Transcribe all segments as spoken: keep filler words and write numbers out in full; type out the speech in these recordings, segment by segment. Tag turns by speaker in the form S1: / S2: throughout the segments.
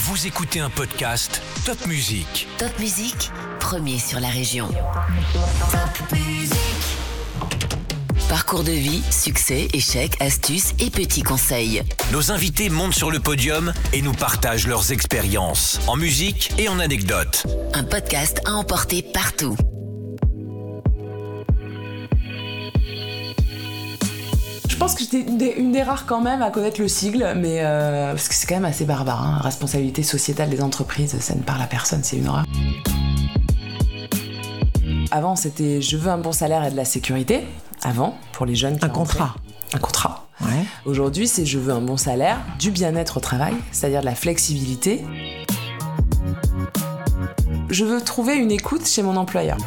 S1: Vous écoutez un podcast Top Music.
S2: Top Music, premier sur la région. Top Music. Parcours de vie, succès, échecs, astuces et petits conseils.
S1: Nos invités montent sur le podium et nous partagent leurs expériences en musique et en anecdotes.
S2: Un podcast à emporter partout.
S3: Je pense que j'étais une des, une des rares quand même à connaître le sigle, mais euh, parce que c'est quand même assez barbare. Hein. Responsabilité sociétale des entreprises, ça ne parle à personne, c'est une horreur. Avant, c'était je veux un bon salaire et de la sécurité. Avant, pour les jeunes qui
S4: Un
S3: rentraient.
S4: contrat.
S3: Un contrat.
S4: Ouais.
S3: Aujourd'hui, c'est je veux un bon salaire, du bien-être au travail, c'est-à-dire de la flexibilité. Je veux trouver une écoute chez mon employeur.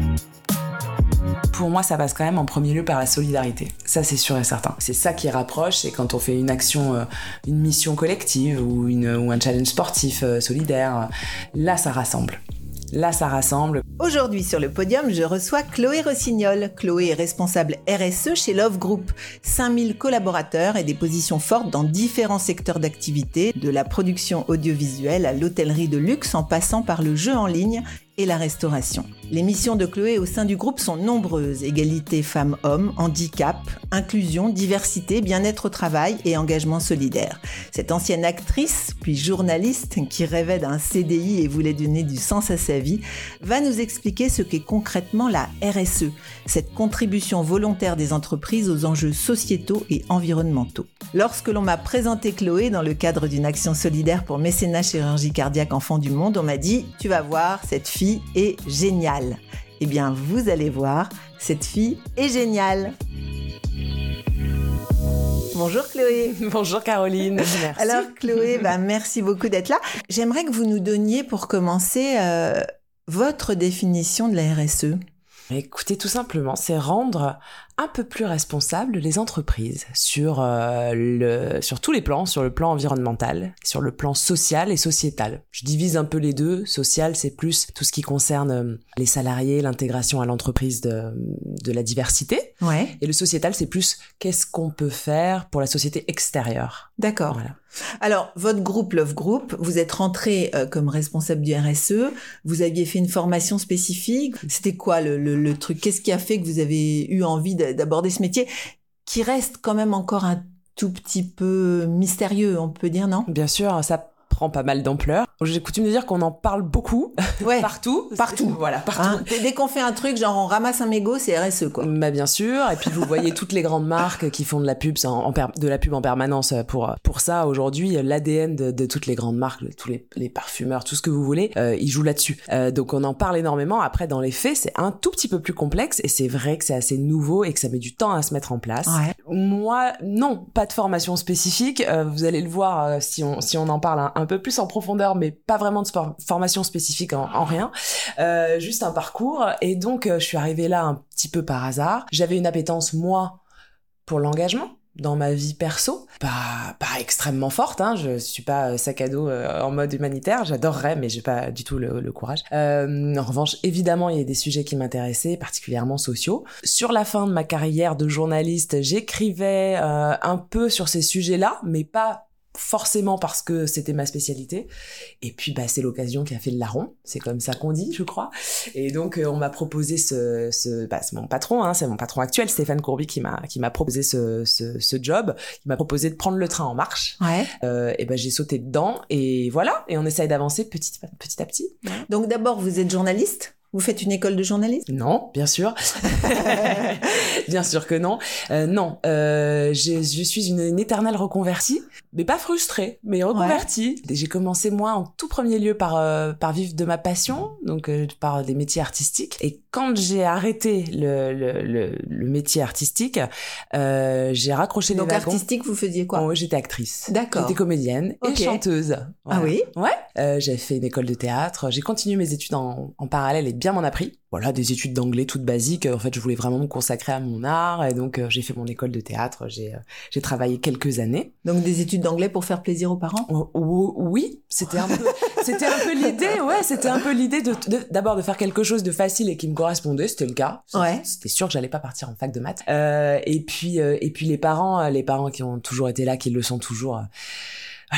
S3: Pour moi, ça passe quand même en premier lieu par la solidarité. Ça, c'est sûr et certain. C'est ça qui rapproche, c'est quand on fait une action, euh, une mission collective ou, une, ou un challenge sportif euh, solidaire. Là, ça rassemble. Là, ça rassemble.
S5: Aujourd'hui, sur le podium, je reçois Chloé Rossignol. Chloé est responsable R S E chez Love Group. cinq mille collaborateurs et des positions fortes dans différents secteurs d'activité, de la production audiovisuelle à l'hôtellerie de luxe en passant par le jeu en ligne et la restauration. Les missions de Chloé au sein du groupe sont nombreuses. Égalité femmes-hommes, handicap, inclusion, diversité, bien-être au travail et engagement solidaire. Cette ancienne actrice, puis journaliste, qui rêvait d'un C D I et voulait donner du sens à sa vie, va nous expliquer ce qu'est concrètement la R S E, cette contribution volontaire des entreprises aux enjeux sociétaux et environnementaux. Lorsque l'on m'a présenté Chloé dans le cadre d'une action solidaire pour mécénat chirurgie cardiaque Enfants du Monde, on m'a dit « Tu vas voir, cette fille est géniale ». Eh bien, vous allez voir, cette fille est géniale. Bonjour Chloé.
S3: Bonjour Caroline. Merci.
S5: Alors Chloé, bah, merci beaucoup d'être là. J'aimerais que vous nous donniez pour commencer euh, votre définition de la R S E.
S3: Écoutez, tout simplement, c'est rendre un peu plus responsables les entreprises sur, euh, le, sur tous les plans, sur le plan environnemental, sur le plan social et sociétal. Je divise un peu les deux. Social, c'est plus tout ce qui concerne les salariés, l'intégration à l'entreprise de, de la diversité.
S5: Ouais.
S3: Et le sociétal, c'est plus qu'est-ce qu'on peut faire pour la société extérieure.
S5: D'accord.
S3: Voilà.
S5: Alors, votre groupe, Love Group, vous êtes rentré euh, comme responsable du R S E. Vous aviez fait une formation spécifique. C'était quoi le, le, le truc ? Qu'est-ce qui a fait que vous avez eu envie de, d'aborder ce métier qui reste quand même encore un tout petit peu mystérieux, on peut dire, non ?
S3: Bien sûr, ça prend pas mal d'ampleur. J'ai coutume de dire qu'on en parle beaucoup,
S5: ouais,
S3: partout.
S5: Partout.
S3: Voilà, partout.
S5: Hein, dès qu'on fait un truc, genre on ramasse un mégot, c'est R S E, quoi.
S3: Bah, bien sûr. Et puis, vous voyez toutes les grandes marques qui font de la pub, en, en per, de la pub en permanence pour, pour ça. Aujourd'hui, l'A D N de, de toutes les grandes marques, tous les, les parfumeurs, tout ce que vous voulez, euh, ils jouent là-dessus. Euh, donc, on en parle énormément. Après, dans les faits, c'est un tout petit peu plus complexe et c'est vrai que c'est assez nouveau et que ça met du temps à se mettre en place.
S5: Ouais.
S3: Moi, non, pas de formation spécifique. Euh, vous allez le voir euh, si on, si on en parle un, un peu plus en profondeur, mais pas vraiment de sport, formation spécifique en, en rien. Euh, juste un parcours. Et donc, euh, je suis arrivée là un petit peu par hasard. J'avais une appétence, moi, pour l'engagement dans ma vie perso. Pas, pas extrêmement forte, hein. Je suis pas sac à dos euh, en mode humanitaire. J'adorerais, mais j'ai pas du tout le, le courage. Euh, en revanche, évidemment, il y a des sujets qui m'intéressaient, particulièrement sociaux. Sur la fin de ma carrière de journaliste, j'écrivais euh, un peu sur ces sujets-là, mais pas forcément parce que c'était ma spécialité. Et puis bah c'est l'occasion qui a fait le larron, c'est comme ça qu'on dit, je crois. Et donc euh, on m'a proposé ce ce bah c'est mon patron, hein, c'est mon patron actuel, Stéphane Courby, qui m'a qui m'a proposé ce ce ce job. Il m'a proposé de prendre le train en marche.
S5: Ouais.
S3: Euh, et ben bah, j'ai sauté dedans et voilà. Et on essaye d'avancer petit petit à petit.
S5: Donc d'abord vous êtes journaliste. Vous faites une école de journalisme ?
S3: Non, bien sûr. Bien sûr que non. Euh, non, euh, je, je suis une, une éternelle reconvertie, mais pas frustrée, mais reconvertie. Ouais. J'ai commencé, moi, en tout premier lieu par, euh, par vivre de ma passion, donc euh, par des métiers artistiques. Et quand j'ai arrêté le, le, le, le métier artistique, euh, j'ai raccroché
S5: donc
S3: les wagons.
S5: Donc artistique, vous faisiez quoi ?
S3: Oh, j'étais actrice.
S5: D'accord.
S3: J'étais comédienne okay. et chanteuse. Voilà.
S5: Ah oui ?
S3: Ouais. Euh, j'ai fait une école de théâtre. J'ai continué mes études en, en parallèle et bien m'en a pris. Voilà, des études d'anglais toutes basiques. En fait, je voulais vraiment me consacrer à mon art et donc euh, j'ai fait mon école de théâtre. J'ai euh, j'ai travaillé quelques années.
S5: Donc des études d'anglais pour faire plaisir aux parents ?
S3: oh, oh, Oui, c'était un peu c'était un peu l'idée. Ouais, c'était un peu l'idée de, de d'abord de faire quelque chose de facile et qui me correspondait. C'était le cas.
S5: Ouais.
S3: C'était sûr que j'allais pas partir en fac de maths. Euh, et puis euh, et puis les parents, les parents qui ont toujours été là, qui le sont toujours. Euh, Voilà,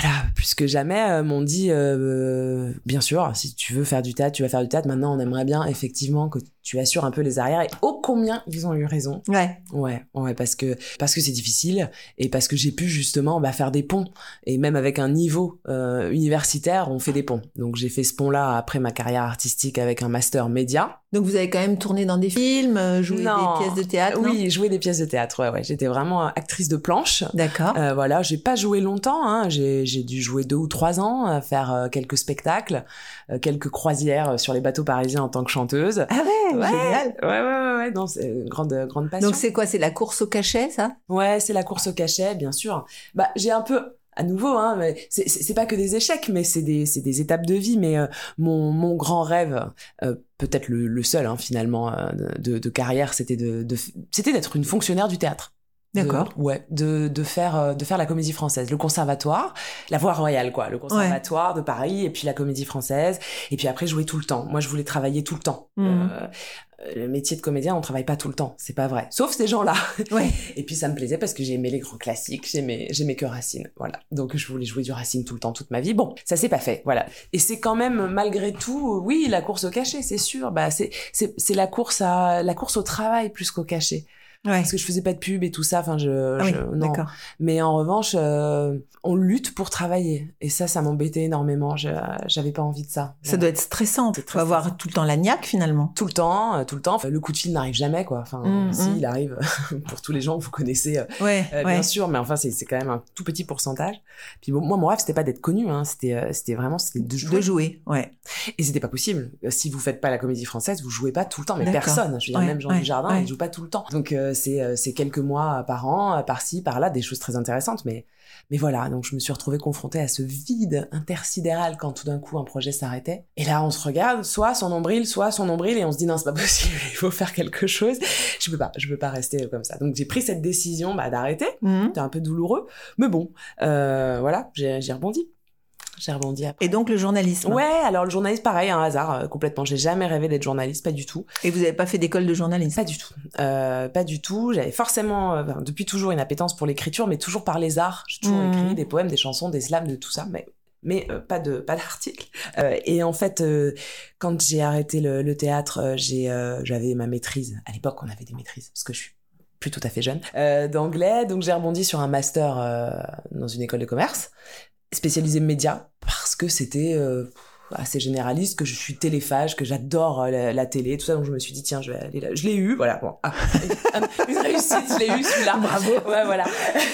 S3: plus que jamais euh, m'ont dit euh, bien sûr, si tu veux faire du théâtre, tu vas faire du théâtre. Maintenant, on aimerait bien effectivement que tu assures un peu les arrières. Et ô combien ils ont eu raison.
S5: Ouais.
S3: Ouais, ouais, parce que parce que c'est difficile et parce que j'ai pu justement bah, faire des ponts. Et même avec un niveau euh, universitaire, on fait des ponts. Donc j'ai fait ce pont-là après ma carrière artistique avec un master média.
S5: Donc vous avez quand même tourné dans des films, joué
S3: Non.
S5: des pièces de théâtre, non?
S3: Oui, joué des pièces de théâtre. Ouais, ouais. J'étais vraiment actrice de planche.
S5: D'accord.
S3: Euh, voilà, j'ai pas joué longtemps. Hein. J'ai j'ai dû jouer deux ou trois ans, euh, faire euh, quelques spectacles, euh, quelques croisières sur les bateaux parisiens en tant que chanteuse.
S5: Ah ouais,
S3: Ouais,
S5: génial.
S3: ouais, ouais, ouais, ouais. Non, c'est une grande, grande passion.
S5: Donc c'est quoi? C'est la course au cachet, ça?
S3: Ouais, c'est la course au cachet, bien sûr. Bah, j'ai un peu, à nouveau, hein, mais c'est, c'est, c'est pas que des échecs, mais c'est des, c'est des étapes de vie. Mais euh, mon, mon grand rêve, euh, peut-être le, le seul, hein, finalement, euh, de, de carrière, c'était de, de, c'était d'être une fonctionnaire du théâtre.
S5: D'accord.
S3: De, ouais, de, de faire, euh, de faire la Comédie Française, le conservatoire, la voie royale, quoi, le conservatoire ouais. de Paris, et puis la Comédie Française, et puis après jouer tout le temps. Moi, je voulais travailler tout le temps. Mmh. Euh, le métier de comédien, on travaille pas tout le temps, c'est pas vrai. Sauf ces gens-là.
S5: Ouais.
S3: Et puis ça me plaisait parce que j'aimais les grands classiques, j'aimais, j'aimais que Racine, voilà. Donc je voulais jouer du Racine tout le temps, toute ma vie. Bon, ça s'est pas fait, voilà. Et c'est quand même, malgré tout, oui, la course au cachet, c'est sûr. Bah, c'est, c'est, c'est la course à, la course au travail plus qu'au cachet. Ouais. Parce que je faisais pas de pub et tout ça, enfin je,
S5: ah
S3: je
S5: oui,
S3: non.
S5: D'accord.
S3: Mais en revanche, euh, on lutte pour travailler et ça, ça m'embêtait énormément. Je, j'avais pas envie de ça.
S5: Ça voilà. doit être stressant. Il faut avoir stressant. Tout le temps la niaque finalement.
S3: Tout le temps, euh, tout le temps. Le coup de fil n'arrive jamais quoi. Enfin, mmh, si mmh. il arrive pour tous les gens que vous connaissez, euh,
S5: ouais,
S3: euh,
S5: ouais.
S3: bien sûr. Mais enfin, c'est, c'est quand même un tout petit pourcentage. Puis bon, moi, mon rêve, c'était pas d'être connu. Hein. C'était, euh, c'était vraiment, c'était de jouer.
S5: De jouer, ouais.
S3: Et c'était pas possible. Si vous faites pas la Comédie Française, vous jouez pas tout le temps. Mais
S5: D'accord.
S3: personne. Je veux dire,
S5: ouais,
S3: même Jean
S5: ouais,
S3: Dujardin,
S5: ouais.
S3: il joue pas tout le temps. Donc euh, c'est, euh, c'est quelques mois par an, par-ci, par-là, des choses très intéressantes, mais, mais voilà, donc je me suis retrouvée confrontée à ce vide intersidéral quand tout d'un coup un projet s'arrêtait. Et là, on se regarde, soit son nombril, soit son nombril, et on se dit non, c'est pas possible, il faut faire quelque chose. Je peux pas, je peux pas rester comme ça. Donc j'ai pris cette décision bah, d'arrêter, mmh. c'était un peu douloureux, mais bon, euh, voilà, j'ai, j'ai rebondi. J'ai rebondi après.
S5: Et donc le journalisme.
S3: Ouais, alors le journalisme, pareil, un hasard, euh, complètement. J'ai jamais rêvé d'être journaliste, pas du tout.
S5: Et vous avez pas fait d'école de journalisme?
S3: Pas du tout. Euh, pas du tout. J'avais forcément, euh, depuis toujours une appétence pour l'écriture, mais toujours par les arts. J'ai toujours mmh. écrit des poèmes, des chansons, des slams, de tout ça, mais mais euh, pas de pas d'articles. Euh, et en fait, euh, quand j'ai arrêté le, le théâtre, euh, j'ai euh, j'avais ma maîtrise. À l'époque, on avait des maîtrises, parce que je suis plus tout à fait jeune, euh, d'anglais. Donc j'ai rebondi sur un master euh, dans une école de commerce, spécialisée médias, parce que c'était euh, assez généraliste, que je suis téléphage, que j'adore la, la télé, tout ça, donc je me suis dit tiens, je vais aller là. Je l'ai eu, voilà, bon, ah, une réussite, je l'ai eu celui-là, bravo, ouais, voilà.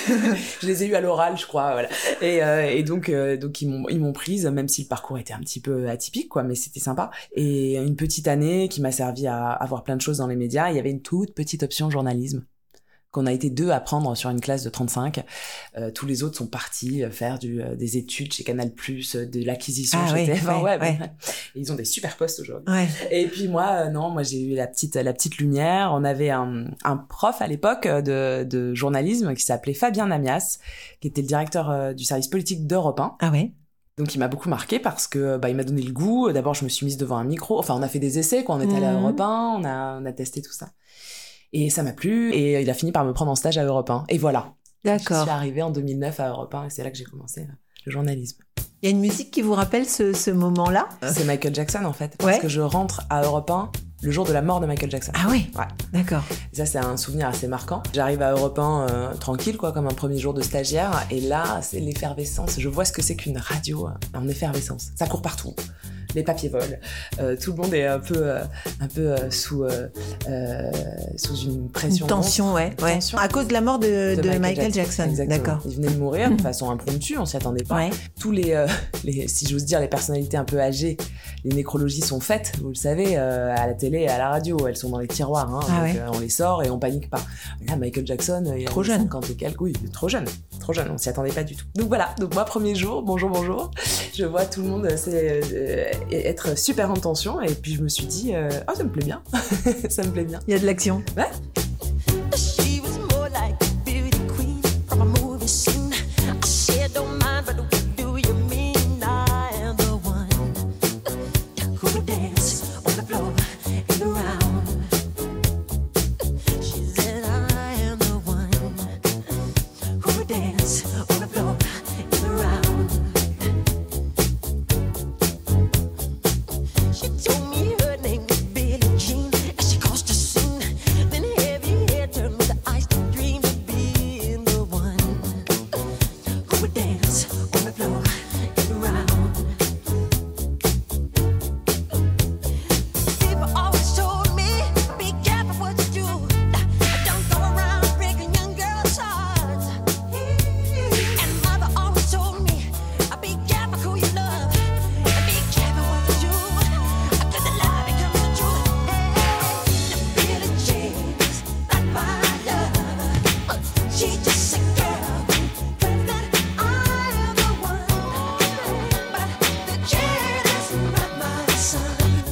S3: Je les ai eu à l'oral, je crois, voilà. Et, euh, et donc, euh, donc ils m'ont, ils m'ont prise, même si le parcours était un petit peu atypique, quoi, mais c'était sympa. Et une petite année qui m'a servi à, à voir plein de choses dans les médias. Il y avait une toute petite option journalisme, qu'on a été deux à prendre sur une classe de trente-cinq. Euh, tous les autres sont partis faire du, euh, des études chez Canal+, euh, de l'acquisition
S5: ah,
S3: chez
S5: ouais,
S3: T F un.
S5: Ouais,
S3: ouais,
S5: ouais.
S3: Ouais. Et ils ont des super postes aujourd'hui.
S5: Ouais.
S3: Et puis moi, euh, non, moi j'ai eu la petite, la petite lumière. On avait un, un prof à l'époque de, de journalisme qui s'appelait Fabien Namias, qui était le directeur euh, du service politique d'Europe un.
S5: Ah ouais.
S3: Donc il m'a beaucoup marqué parce que bah il m'a donné le goût. D'abord je me suis mise devant un micro. Enfin on a fait des essais quand on était mmh. allé à Europe un, on a, on a testé tout ça. Et ça m'a plu, et il a fini par me prendre en stage à Europe un. Et voilà.
S5: D'accord.
S3: Je suis arrivée en deux mille neuf à Europe un, et c'est là que j'ai commencé le journalisme.
S5: Il y a une musique qui vous rappelle ce, ce moment-là?
S3: C'est Michael Jackson, en fait. Parce
S5: ouais.
S3: que je rentre à Europe un le jour de la mort de Michael Jackson.
S5: Ah oui?
S3: Ouais.
S5: D'accord.
S3: Et ça, c'est un souvenir assez marquant. J'arrive à Europe un euh, tranquille, quoi, comme un premier jour de stagiaire. Et là, c'est l'effervescence. Je vois ce que c'est qu'une radio en effervescence. Ça court partout. Les papiers volent, euh, tout le monde est un peu, euh, un peu euh, sous, euh, euh, sous une pression.
S5: Une tension, ouais, ouais.
S3: Tension.
S5: À cause de la mort de, de, de Michael, Michael Jackson.
S3: Jackson.
S5: D'accord.
S3: Il venait de mourir de façon impromptue, on s'y attendait pas.
S5: Ouais.
S3: Tous les, euh, les, si j'ose dire, les personnalités un peu âgées, les nécrologies sont faites, vous le savez, euh, à la télé et à la radio. Elles sont dans les tiroirs, hein,
S5: ah
S3: donc
S5: ouais.
S3: euh, on les sort et on panique pas. Là, Michael Jackson, il
S5: trop
S3: a
S5: jeune.
S3: cinquante et quelques, oui, trop jeune, trop jeune, on s'y attendait pas du tout. Donc voilà, donc moi, premier jour, bonjour, bonjour, je vois tout le monde c'est, euh, être super en tension, et puis je me suis dit euh, oh ça me plaît bien. Ça me plaît bien,
S5: il y a de l'action.
S3: Ouais.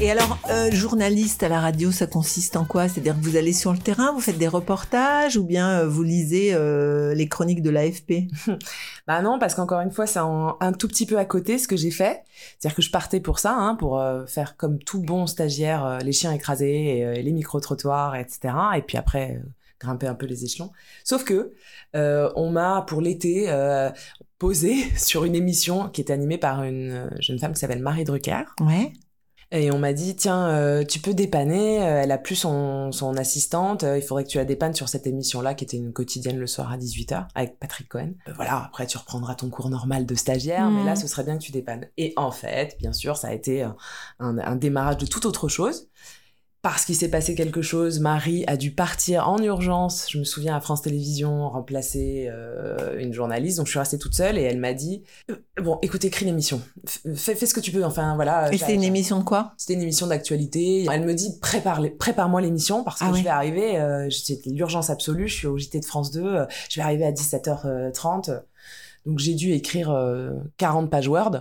S5: Et alors, euh, journaliste à la radio, ça consiste en quoi ? C'est-à-dire que vous allez sur le terrain, vous faites des reportages ou bien euh, vous lisez euh, les chroniques de l'A F P ?
S3: Bah non, parce qu'encore une fois, c'est un, un tout petit peu à côté ce que j'ai fait. C'est-à-dire que je partais pour ça, hein, pour euh, faire comme tout bon stagiaire, euh, les chiens écrasés, et, euh, les micro-trottoirs, et cetera. Et puis après, euh, grimper un peu les échelons. Sauf que euh, on m'a, pour l'été, euh, posé sur une émission qui était animée par une jeune femme qui s'appelle Marie Drucker.
S5: Ouais.
S3: Et on m'a dit, tiens, euh, tu peux dépanner, euh, elle a plus son, son assistante, euh, il faudrait que tu la dépannes sur cette émission-là, qui était une quotidienne le soir à dix-huit heures, avec Patrick Cohen. Euh, voilà, après tu reprendras ton cours normal de stagiaire, mmh. mais là, ce serait bien que tu dépannes. Et en fait, bien sûr, ça a été un, un, un démarrage de toute autre chose. Parce qu'il s'est passé quelque chose, Marie a dû partir en urgence, je me souviens, à France Télévisions, remplacer euh, une journaliste, donc je suis restée toute seule et elle m'a dit euh, « Bon, écoute, écris l'émission, fais, fais ce que tu peux, enfin voilà. »
S5: Et c'était une émission de quoi ?
S3: C'était une émission d'actualité. Elle me dit « Prépare, prépare-moi l'émission parce que ah je oui. vais arriver, euh, c'était l'urgence absolue, je suis au J T de France deux, euh, je vais arriver à dix-sept heures trente. » Donc j'ai dû écrire euh, quarante pages Word.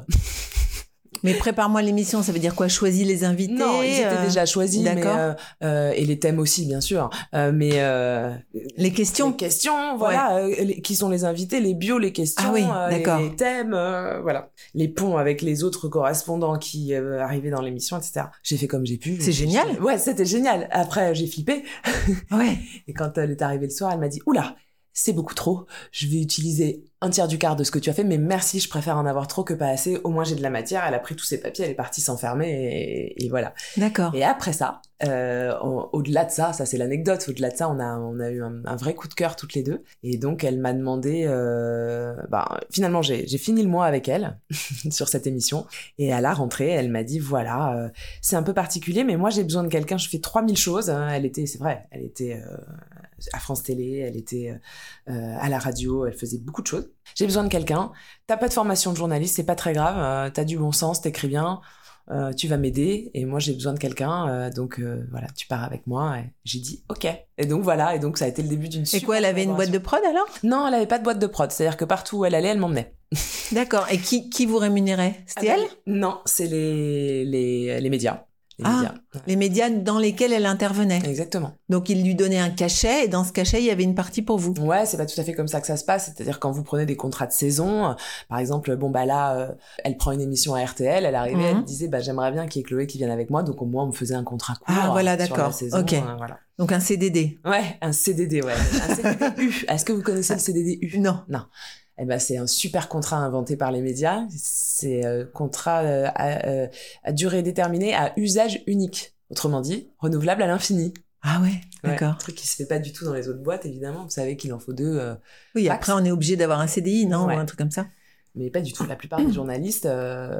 S5: Mais prépare-moi l'émission, ça veut dire quoi ? Choisis les invités ?
S3: Non, ils étaient euh... déjà choisis,
S5: D'accord.
S3: mais euh, euh, et les thèmes aussi, bien sûr. Euh, mais euh,
S5: les questions,
S3: les questions, voilà, ouais. euh, les, qui sont les invités, les bios, les questions,
S5: ah oui,
S3: euh,
S5: d'accord.
S3: les, les thèmes, euh, voilà, les ponts avec les autres correspondants qui euh, arrivaient dans l'émission, et cetera. J'ai fait comme j'ai pu.
S5: C'est génial.
S3: J'ai... Ouais, c'était génial. Après, j'ai flippé.
S5: Ouais.
S3: Et quand elle est arrivée le soir, elle m'a dit, oula. C'est beaucoup trop, je vais utiliser un tiers du quart de ce que tu as fait, mais merci, je préfère en avoir trop que pas assez, au moins j'ai de la matière. Elle a pris tous ses papiers, elle est partie s'enfermer, et, et voilà.
S5: D'accord.
S3: Et après ça, euh, au- au-delà de ça, ça c'est l'anecdote, au-delà de ça, on a, on a eu un, un vrai coup de cœur toutes les deux, et donc elle m'a demandé, euh, bah, finalement j'ai, j'ai fini le mois avec elle, sur cette émission, et à la rentrée, elle m'a dit, voilà, euh, c'est un peu particulier, mais moi j'ai besoin de quelqu'un, je fais trois mille choses, hein. Elle était, c'est vrai, elle était... Euh, à France Télé, elle était euh, à la radio, elle faisait beaucoup de choses. J'ai besoin de quelqu'un. T'as pas de formation de journaliste, c'est pas très grave. Euh, t'as du bon sens, t'écris bien, euh, tu vas m'aider. Et moi, j'ai besoin de quelqu'un. Euh, donc euh, voilà, tu pars avec moi. Et j'ai dit OK. Et donc voilà, et donc ça a été le début d'une super.
S5: Et quoi, elle avait une boîte de prod alors ?
S3: Non, elle avait pas de boîte de prod. C'est-à-dire que partout où elle allait, elle m'emmenait.
S5: D'accord. Et qui qui vous rémunérait ? C'était
S3: ah,
S5: elle ?
S3: Non, c'est les les les médias. Les
S5: ah,
S3: médias.
S5: Les médias dans lesquels elle intervenait.
S3: Exactement.
S5: Donc, il lui donnait un cachet, et dans ce cachet, il y avait une partie pour vous.
S3: Ouais, c'est pas tout à fait comme ça que ça se passe. C'est-à-dire quand vous prenez des contrats de saison, euh, par exemple, bon bah là, euh, elle prend une émission à R T L, elle arrivait, mm-hmm. elle disait, bah j'aimerais bien qu'il y ait Chloé qui vienne avec moi, donc au moins on me faisait un contrat court.
S5: Ah voilà,
S3: euh,
S5: d'accord.
S3: Sur la saison,
S5: ok.
S3: Euh, voilà.
S5: Donc un C D D.
S3: Ouais, un C D D, ouais, un C D D U. Est-ce que vous connaissez le C D D U ?
S5: Non.
S3: Non. Eh ben, c'est un super contrat inventé par les médias. C'est euh, contrat euh, à, euh, à durée déterminée, à usage unique. Autrement dit, renouvelable à l'infini.
S5: Ah ouais, d'accord.
S3: Ouais, un truc qui se fait pas du tout dans les autres boîtes, évidemment. Vous savez qu'il en faut deux. Euh,
S5: oui,
S3: max.
S5: Après on est obligé d'avoir un C D I, non, ouais. Ou un truc comme ça.
S3: Mais pas du tout. La plupart des journalistes euh,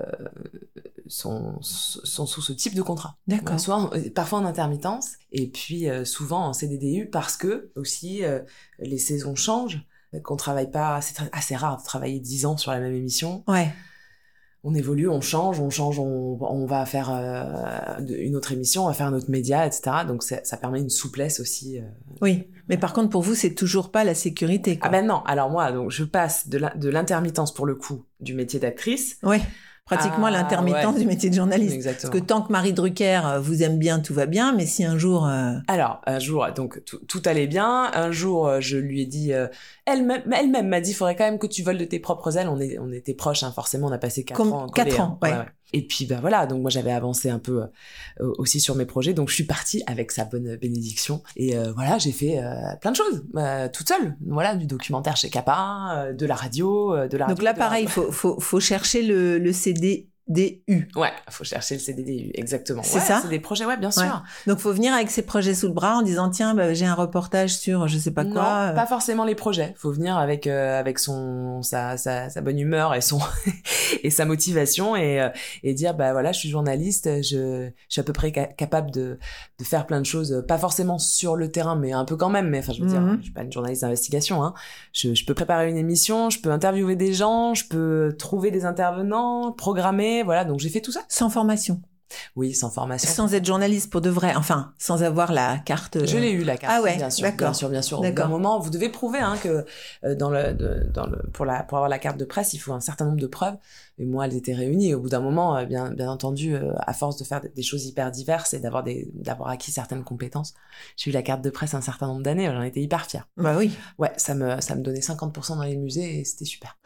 S3: sont, sont sous ce type de contrat.
S5: D'accord.
S3: Soit en, parfois en intermittence, et puis euh, souvent en C D D U, parce que aussi euh, les saisons changent. Qu'on travaille pas, c'est très, assez rare de travailler dix ans sur la même émission.
S5: Ouais.
S3: On évolue, on change, on change, on, on va faire euh, une autre émission, on va faire un autre média, et cetera. Donc ça, ça permet une souplesse aussi. Euh...
S5: Oui, mais par contre pour vous c'est toujours pas la sécurité, quoi.
S3: Ah ben non. Alors moi, donc je passe de, la, de l'intermittence pour le coup du métier d'actrice.
S5: Ouais. Pratiquement ah, l'intermittence ouais. du métier de journaliste.
S3: Exactement.
S5: Parce que tant que Marie Drucker vous aime bien, tout va bien, mais si un jour... Euh...
S3: Alors, un jour, donc tout, tout allait bien. Un jour, je lui ai dit... Euh, elle-même, elle-même m'a dit, il faudrait quand même que tu voles de tes propres ailes. On, est, on était proches, hein, forcément, on a passé quatre
S5: Comme
S3: ans.
S5: Quatre
S3: collés,
S5: ans, hein. ouais. ouais, ouais.
S3: Et puis, ben voilà, donc moi, j'avais avancé un peu euh, aussi sur mes projets. Donc, je suis partie avec sa bonne bénédiction. Et euh, voilà, j'ai fait euh, plein de choses, euh, toute seule. Voilà, du documentaire chez Capa, euh, de la radio, euh, de la radio.
S5: Donc là, pareil, il faut, faut, faut chercher le, le C D D U.
S3: Ouais, faut chercher le C D D U, exactement.
S5: C'est
S3: ouais,
S5: ça.
S3: C'est des projets, ouais, bien sûr.
S5: Ouais. Donc faut venir avec ses projets sous le bras en disant tiens, bah, j'ai un reportage sur je sais pas quoi.
S3: Non,
S5: euh...
S3: pas forcément les projets. Faut venir avec euh, avec son sa, sa sa bonne humeur et son et sa motivation et euh, et dire bah voilà, je suis journaliste, je je suis à peu près ca- capable de de faire plein de choses, pas forcément sur le terrain, mais un peu quand même. Mais enfin, je veux
S5: mm-hmm.
S3: dire, je suis pas une journaliste d'investigation. Hein. Je je peux préparer une émission, je peux interviewer des gens, je peux trouver des intervenants, programmer. Voilà, donc j'ai fait tout ça.
S5: Sans formation.
S3: Oui, sans formation.
S5: Sans être journaliste pour de vrai, enfin, sans avoir la carte.
S3: Je l'ai eu la carte.
S5: Ah ouais,
S3: bien sûr,
S5: d'accord.
S3: bien sûr, bien sûr. Au bout
S5: D'accord.
S3: d'un moment, vous devez prouver hein, que euh, dans le, de, dans le, pour la, pour avoir la carte de presse, il faut un certain nombre de preuves. Et moi, elles étaient réunies. Au bout d'un moment, euh, bien, bien entendu, euh, à force de faire des choses hyper diverses et d'avoir des, d'avoir acquis certaines compétences, j'ai eu la carte de presse un certain nombre d'années. J'en étais hyper fière.
S5: Bah oui.
S3: Ouais, ça me, ça me donnait cinquante pour cent dans les musées et c'était super.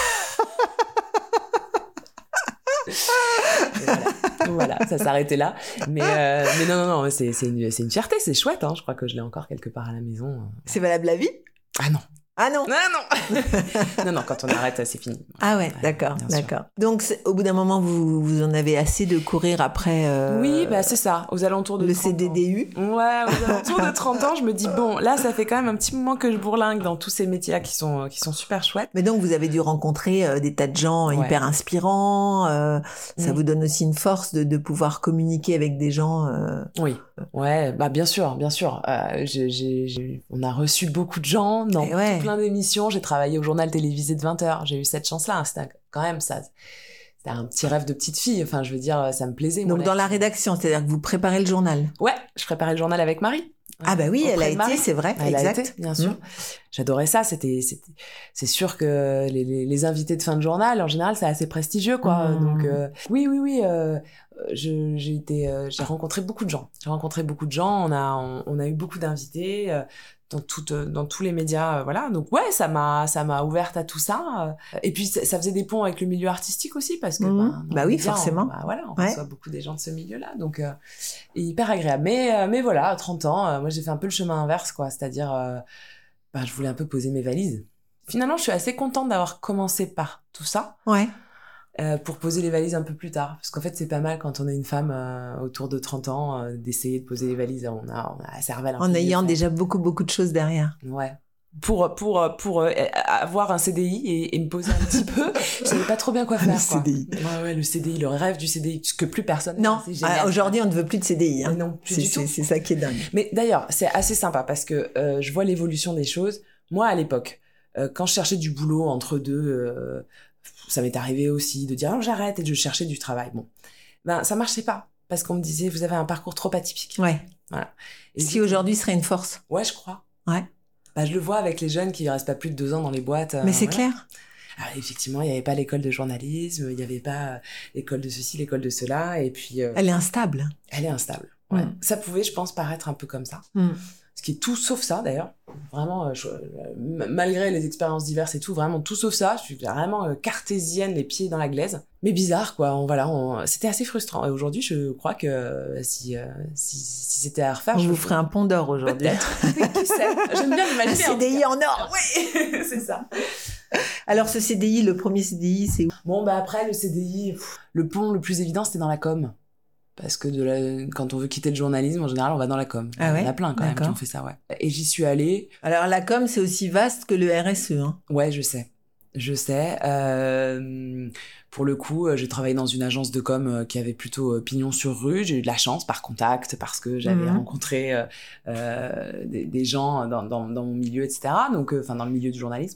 S3: Voilà. Voilà, ça s'arrêtait là. Mais, euh, mais non, non, non, c'est, c'est, une, c'est une fierté, c'est chouette. Hein. Je crois que je l'ai encore quelque part à la maison.
S5: C'est valable la vie ?
S3: Ah non.
S5: Ah non.
S3: Non, non. non, non, quand on arrête, c'est fini.
S5: Ah ouais,
S3: ouais
S5: d'accord, d'accord.
S3: Sûr.
S5: Donc, au bout d'un moment, vous, vous en avez assez de courir après... Euh,
S3: oui, bah c'est ça, aux alentours de
S5: le
S3: trente
S5: C D D U.
S3: ans. Ouais, aux alentours de trente ans, je me dis, bon, là, ça fait quand même un petit moment que je bourlingue dans tous ces métiers-là qui sont, qui sont super chouettes.
S5: Mais donc, vous avez dû rencontrer euh, des tas de gens
S3: ouais.
S5: hyper inspirants. Euh, ça
S3: mmh.
S5: vous donne aussi une force de, de pouvoir communiquer avec des gens... Euh...
S3: Oui, ouais, bah bien sûr, bien sûr. Euh, j'ai, j'ai, j'ai... On a reçu beaucoup de gens dans
S5: ouais.
S3: plein d'émissions. J'ai travaillé au journal télévisé de vingt heures. J'ai eu cette chance-là. C'était quand même ça. C'était un petit rêve de petite fille. Enfin, je veux dire, ça me plaisait.
S5: Donc, dans la rédaction, c'est-à-dire que vous préparez le journal.
S3: Ouais, je préparais le journal avec Marie.
S5: Ah bah oui, elle a été, c'est vrai,
S3: elle
S5: exact.
S3: A été, bien sûr. Mmh. J'adorais ça. C'était, c'était, c'est sûr que les, les, les invités de fin de journal, en général, c'est assez prestigieux, quoi. Mmh. Donc, euh, oui, oui, oui. Euh, je, j'ai été, euh, j'ai rencontré beaucoup de gens. J'ai rencontré beaucoup de gens. On a, on, on a eu beaucoup d'invités. Euh, dans toutes dans tous les médias euh, voilà donc ouais ça m'a ça m'a ouverte à tout ça euh, et puis ça, ça faisait des ponts avec le milieu artistique aussi parce que
S5: mmh.
S3: bah,
S5: bah oui
S3: médias,
S5: forcément
S3: on, bah, voilà on
S5: ouais.
S3: reçoit beaucoup des gens de ce milieu-là donc euh, hyper agréable mais euh, mais voilà à trente ans euh, moi j'ai fait un peu le chemin inverse quoi c'est-à-dire euh, bah, je voulais un peu poser mes valises finalement je suis assez contente d'avoir commencé par tout ça
S5: ouais
S3: Euh, pour poser les valises un peu plus tard. Parce qu'en fait, c'est pas mal quand on est une femme euh, autour de trente ans euh, d'essayer de poser les valises. On a, on a la cervelle un
S5: en
S3: peu
S5: ayant déjà beaucoup, beaucoup de choses derrière.
S3: Ouais. Pour, pour, pour euh, avoir un C D I et, et me poser un petit peu, je savais pas trop bien quoi faire.
S5: Le
S3: quoi.
S5: C D I.
S3: Ouais, ouais, le C D I, le rêve du C D I, que plus personne
S5: non,
S3: c'est génial.
S5: Ah, aujourd'hui, on ne veut plus de C D I. Hein.
S3: Non, plus
S5: c'est,
S3: du
S5: c'est,
S3: tout.
S5: C'est ça qui est dingue.
S3: Mais d'ailleurs, c'est assez sympa parce que euh, je vois l'évolution des choses. Moi, à l'époque, euh, quand je cherchais du boulot entre deux... Euh, ça m'est arrivé aussi de dire oh, j'arrête et de chercher du travail. Bon, ben ça marchait pas parce qu'on me disait vous avez un parcours trop atypique.
S5: Ouais.
S3: Voilà. Et
S5: ce qui aujourd'hui serait une force.
S3: Ouais, je crois.
S5: Ouais.
S3: Bah je le vois avec les jeunes qui restent pas plus de deux ans dans les boîtes.
S5: Mais euh, c'est
S3: voilà.
S5: clair.
S3: Alors, effectivement, il y avait pas l'école de journalisme, il y avait pas l'école de ceci, l'école de cela, et puis. Euh,
S5: elle est instable.
S3: Elle est instable. Ouais.
S5: Mm.
S3: Ça pouvait, je pense, paraître un peu comme ça.
S5: Mm.
S3: Ce qui est tout sauf ça d'ailleurs, vraiment, je, malgré les expériences diverses et tout, vraiment tout sauf ça, je suis vraiment euh, cartésienne, les pieds dans la glaise, mais bizarre quoi, on, voilà, on, c'était assez frustrant, et aujourd'hui je crois que euh, si, euh, si, si c'était à refaire...
S5: On
S3: je
S5: vous
S3: ferais
S5: ferait un pont d'or aujourd'hui.
S3: Peut-être, qui sait, j'aime bien l'imaginer.
S5: Un C D I en, en or.
S3: Oui, c'est ça.
S5: Alors ce C D I, le premier C D I, c'est où?
S3: Bon bah après le C D I, pff, le pont le plus évident c'était dans la com. Parce que de la... quand on veut quitter le journalisme, en général, on va dans la com.
S5: Ah ouais,
S3: il y en a plein quand
S5: d'accord.
S3: même qui ont fait ça, ouais. Et j'y suis allée.
S5: Alors la com, c'est aussi vaste que le R S E, hein.
S3: Ouais, je sais. Je sais. Euh... Pour le coup, j'ai travaillé dans une agence de com qui avait plutôt pignon sur rue. J'ai eu de la chance par contact, parce que j'avais mmh. rencontré euh, euh, des, des gens dans, dans, dans mon milieu, et cetera. Donc, enfin, euh, dans le milieu du journalisme.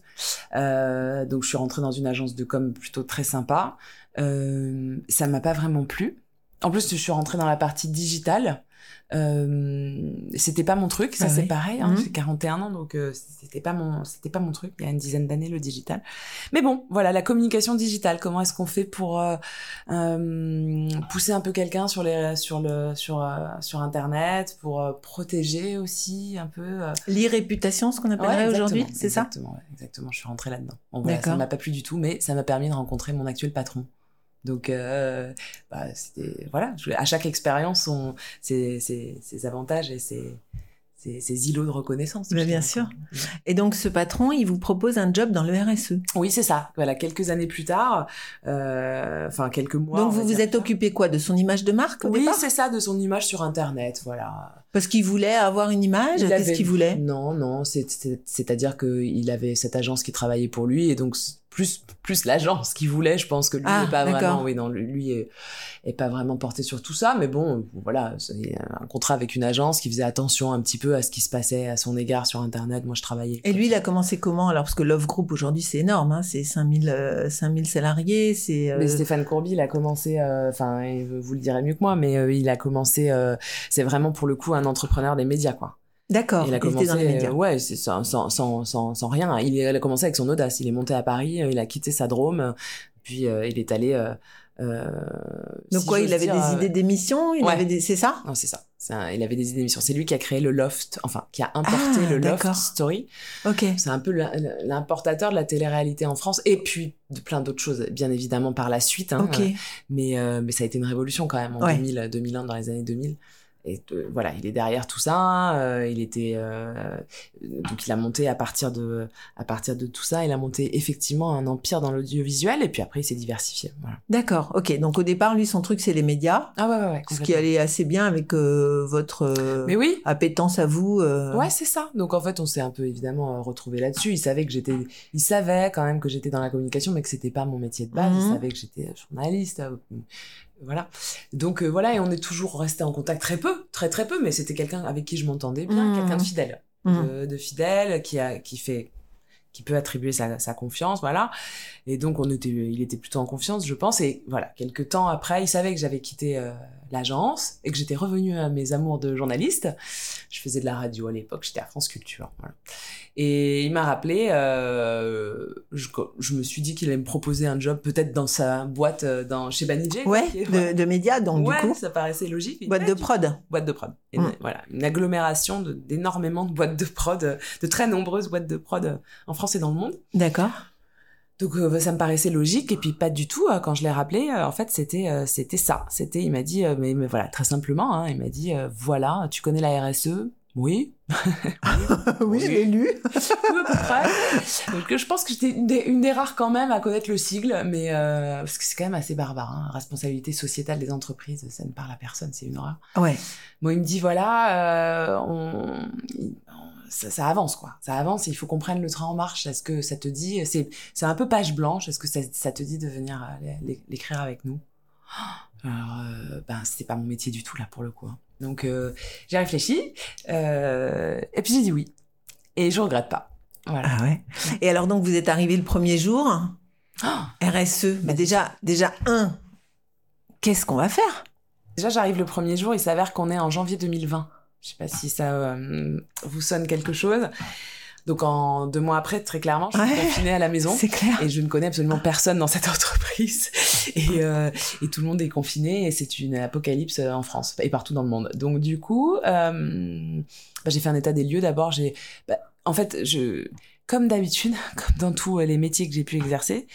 S3: Euh, donc, je suis rentrée dans une agence de com plutôt très sympa. Euh, ça m'a pas vraiment plu. En plus, je suis rentrée dans la partie digitale. Euh, c'était pas mon truc, ça ah c'est oui. pareil. Hein, mmh. J'ai quarante et un ans, donc euh, c'était pas mon, c'était pas mon truc. Il y a une dizaine d'années, le digital. Mais bon, voilà, la communication digitale. Comment est-ce qu'on fait pour euh, euh, pousser un peu quelqu'un sur les, sur le, sur euh, sur Internet, pour euh, protéger aussi un peu. Euh...
S5: L'e-réputation, ce qu'on appellerait ouais, aujourd'hui, c'est ça ?
S3: Exactement, ouais, exactement. Je suis rentrée là-dedans. Bon, voilà, ça m'a pas plu du tout, mais ça m'a permis de rencontrer mon actuel patron. Donc, euh, bah, c'était, voilà, à chaque expérience, on, ses, ses, ses avantages et ses, ses, ses îlots de reconnaissance.
S5: Mais bien sûr. Et donc, ce patron, il vous propose un job dans le R S E.
S3: Oui, c'est ça. Voilà, quelques années plus tard, euh, enfin, quelques mois.
S5: Donc, vous vous êtes occupé quoi, de son image de marque au
S3: Oui,
S5: départ ?
S3: c'est ça, de son image sur Internet, voilà.
S5: Parce qu'il voulait avoir une image ?
S3: Il
S5: Qu'est-ce
S3: avait...
S5: qu'il voulait ?
S3: Non, non, c'est, c'est, c'est-à-dire qu'il avait cette agence qui travaillait pour lui, et donc, plus plus l'agence qui voulait, je pense que lui
S5: ah,
S3: est pas
S5: d'accord.
S3: vraiment oui non lui est, est pas vraiment porté sur tout ça, mais bon voilà, c'est un contrat avec une agence qui faisait attention un petit peu à ce qui se passait à son égard sur internet. Moi je travaillais.
S5: Et lui il a commencé comment alors, parce que Love Group aujourd'hui c'est énorme, hein, c'est cinq mille salariés, c'est euh...
S3: Mais Stéphane Courby il a commencé enfin euh, vous le direz mieux que moi, mais euh, il a commencé euh, c'est vraiment pour le coup un entrepreneur des médias quoi.
S5: D'accord,
S3: il a commencé,
S5: il était dans les médias.
S3: Euh, ouais, c'est sans, sans, sans, sans, sans rien. Il, il a commencé avec son audace. Il est monté à Paris, il a quitté sa Drôme, puis euh, il est allé... Euh, euh,
S5: Donc
S3: si
S5: quoi, il avait
S3: dire,
S5: des
S3: euh...
S5: idées d'émissions, il
S3: ouais.
S5: avait des... C'est ça?
S3: Non, c'est ça. C'est un... Il avait des idées d'émissions. C'est lui qui a créé le Loft, enfin, qui a importé
S5: ah,
S3: le
S5: d'accord.
S3: Loft Story.
S5: Ok.
S3: C'est un peu l'importateur de la télé-réalité en France, et puis de plein d'autres choses, bien évidemment, par la suite. Hein,
S5: ok.
S3: euh, mais, euh, mais ça a été une révolution quand même, en
S5: ouais.
S3: deux mille, deux mille un, dans les années deux mille. Et euh, voilà, il est derrière tout ça. Euh, il était euh, donc il a monté à partir de à partir de tout ça, il a monté effectivement un empire dans l'audiovisuel. Et puis après, il s'est diversifié. Voilà.
S5: D'accord. Ok. Donc au départ, lui, son truc, c'est les médias.
S3: Ah ouais, ouais, ouais.
S5: Ce qui allait assez bien avec euh, votre euh,
S3: Mais oui.
S5: appétence à vous. Euh...
S3: Ouais, c'est ça. Donc en fait, on s'est un peu évidemment retrouvé là-dessus. Il savait que j'étais, il savait quand même que j'étais dans la communication, mais que c'était pas mon métier de base. Mmh. Il savait que j'étais journaliste. Euh, Voilà. Donc euh, voilà, et on est toujours resté en contact très peu, très très peu, mais c'était quelqu'un avec qui je m'entendais bien, mmh. quelqu'un de fidèle, mmh. de, de fidèle, qui a, qui fait, qui peut attribuer sa, sa confiance, voilà. Et donc on était, il était plutôt en confiance, je pense. Et voilà, quelques temps après, il savait que j'avais quitté euh, l'agence et que j'étais revenue à mes amours de journaliste. Je faisais de la radio à l'époque, j'étais à France Culture, voilà. Et il m'a rappelé, euh, je, je me suis dit qu'il allait me proposer un job peut-être dans sa boîte dans, chez Banijé.
S5: Ouais, est, de, de médias, donc
S3: ouais,
S5: du coup.
S3: ça paraissait logique.
S5: Boîte de prod.
S3: Du, boîte de prod. Et mm. Voilà, une agglomération de, d'énormément de boîtes de prod, de très nombreuses boîtes de prod en France et dans le monde.
S5: D'accord.
S3: Donc euh, ça me paraissait logique, et puis pas du tout, euh, quand je l'ai rappelé, euh, en fait c'était euh, c'était ça. C'était, il m'a dit, euh, mais, mais voilà, très simplement, hein, il m'a dit, euh, voilà, tu connais la R S E ? Oui.
S5: oui, oui, je l'ai lu.
S3: Oui, à peu près. Donc, je pense que j'étais une des, une des rares quand même à connaître le sigle, mais euh, parce que c'est quand même assez barbare. Hein. Responsabilité sociétale des entreprises, ça ne parle à personne, c'est une horreur.
S5: Ouais.
S3: Bon, il me dit voilà, euh, on, ça, ça avance quoi. Ça avance. Et il faut qu'on prenne le train en marche. Est-ce que ça te dit, c'est, c'est un peu page blanche. Est-ce que ça, ça te dit de venir euh, l'écrire avec nous? Alors, euh, ben c'était pas mon métier du tout là pour le coup. Hein. Donc euh, j'ai réfléchi euh, et puis j'ai dit oui et je regrette pas. Voilà.
S5: Ah ouais. Et alors donc vous êtes arrivé le premier jour, oh, R S E. Mais déjà déjà un, qu'est-ce qu'on va faire?
S3: Déjà j'arrive le premier jour. Il s'avère qu'on est en janvier deux mille vingt. Je sais pas si ça euh, vous sonne quelque chose. Donc en deux mois après, très clairement, je suis ouais, confinée à la maison.
S5: C'est clair.
S3: Et je ne connais absolument personne dans cette entreprise. Et, euh, et tout le monde est confiné et c'est une apocalypse en France et partout dans le monde. Donc du coup, euh, bah, j'ai fait un état des lieux. D'abord, j'ai, bah, en fait, je, comme d'habitude, comme dans tous les métiers que j'ai pu exercer,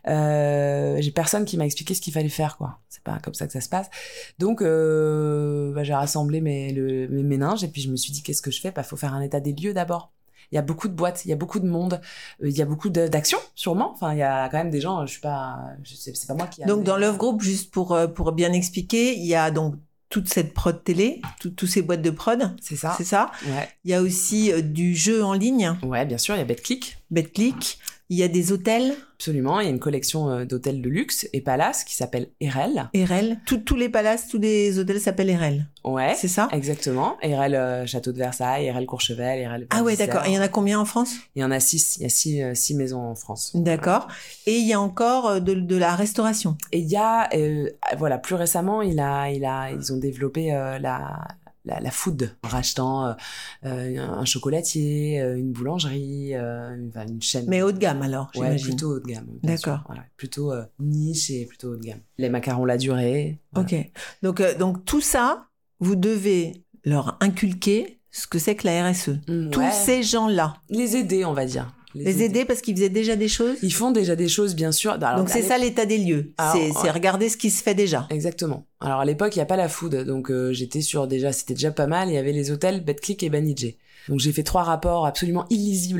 S3: euh, j'ai personne qui m'a expliqué ce qu'il fallait faire, quoi. C'est pas comme ça que ça se passe. Donc, euh, bah, j'ai rassemblé mes, le, mes méninges et puis je me suis dit, qu'est-ce que je fais? Bah, faut faire un état des lieux d'abord. Il y a beaucoup de boîtes, il y a beaucoup de monde, euh, il y a beaucoup de, d'actions, sûrement. Enfin, il y a quand même des gens, je suis pas, je sais, c'est pas moi qui. A
S5: donc,
S3: des...
S5: dans Love Group, juste pour, pour bien expliquer, il y a donc toute cette prod télé, toutes ces boîtes de prod.
S3: C'est ça.
S5: C'est ça.
S3: Ouais.
S5: Il y a aussi euh, du jeu en ligne.
S3: Ouais, bien sûr, il y a BetClick.
S5: BetClick. Il y a des hôtels.
S3: Absolument, il y a une collection d'hôtels de luxe et palaces qui s'appelle Erel.
S5: Erel. Tout, tous les palaces, tous les hôtels s'appellent Erel.
S3: Ouais.
S5: C'est ça?
S3: Exactement. Erel euh, Château de Versailles, Erel Courchevel, Erel.
S5: Ah ouais, d'accord. Et il y en a combien en France?
S3: Il y en a six. Il y a six, euh, six maisons en France.
S5: D'accord. Et il y a encore de, de la restauration.
S3: Et il y a, euh, voilà, plus récemment, il a, il a, ils ont développé euh, la. La, la food, en rachetant euh, un chocolatier, euh, une boulangerie, euh, une, une chaîne.
S5: Mais haut de gamme alors,
S3: ouais,
S5: j'imagine.
S3: Plutôt haut de gamme.
S5: D'accord.
S3: Voilà, plutôt euh, niche et plutôt haut de gamme. Les macarons La Durée.
S5: Voilà. Ok. Donc, euh, donc tout ça, vous devez leur inculquer ce que c'est que la R S E. Mmh, Tous ouais. ces gens-là.
S3: Les aider, on va dire.
S5: Les, les aider parce qu'ils faisaient déjà des choses.
S3: Ils font déjà des choses, bien sûr. Alors,
S5: donc c'est ça l'état des lieux. Alors, c'est, ouais. c'est regarder ce qui se fait déjà.
S3: Exactement. Alors à l'époque, il y a pas la food, donc euh, j'étais sur déjà, c'était déjà pas mal. Il y avait les hôtels BetClick et Banijé. Donc j'ai fait trois rapports absolument illisibles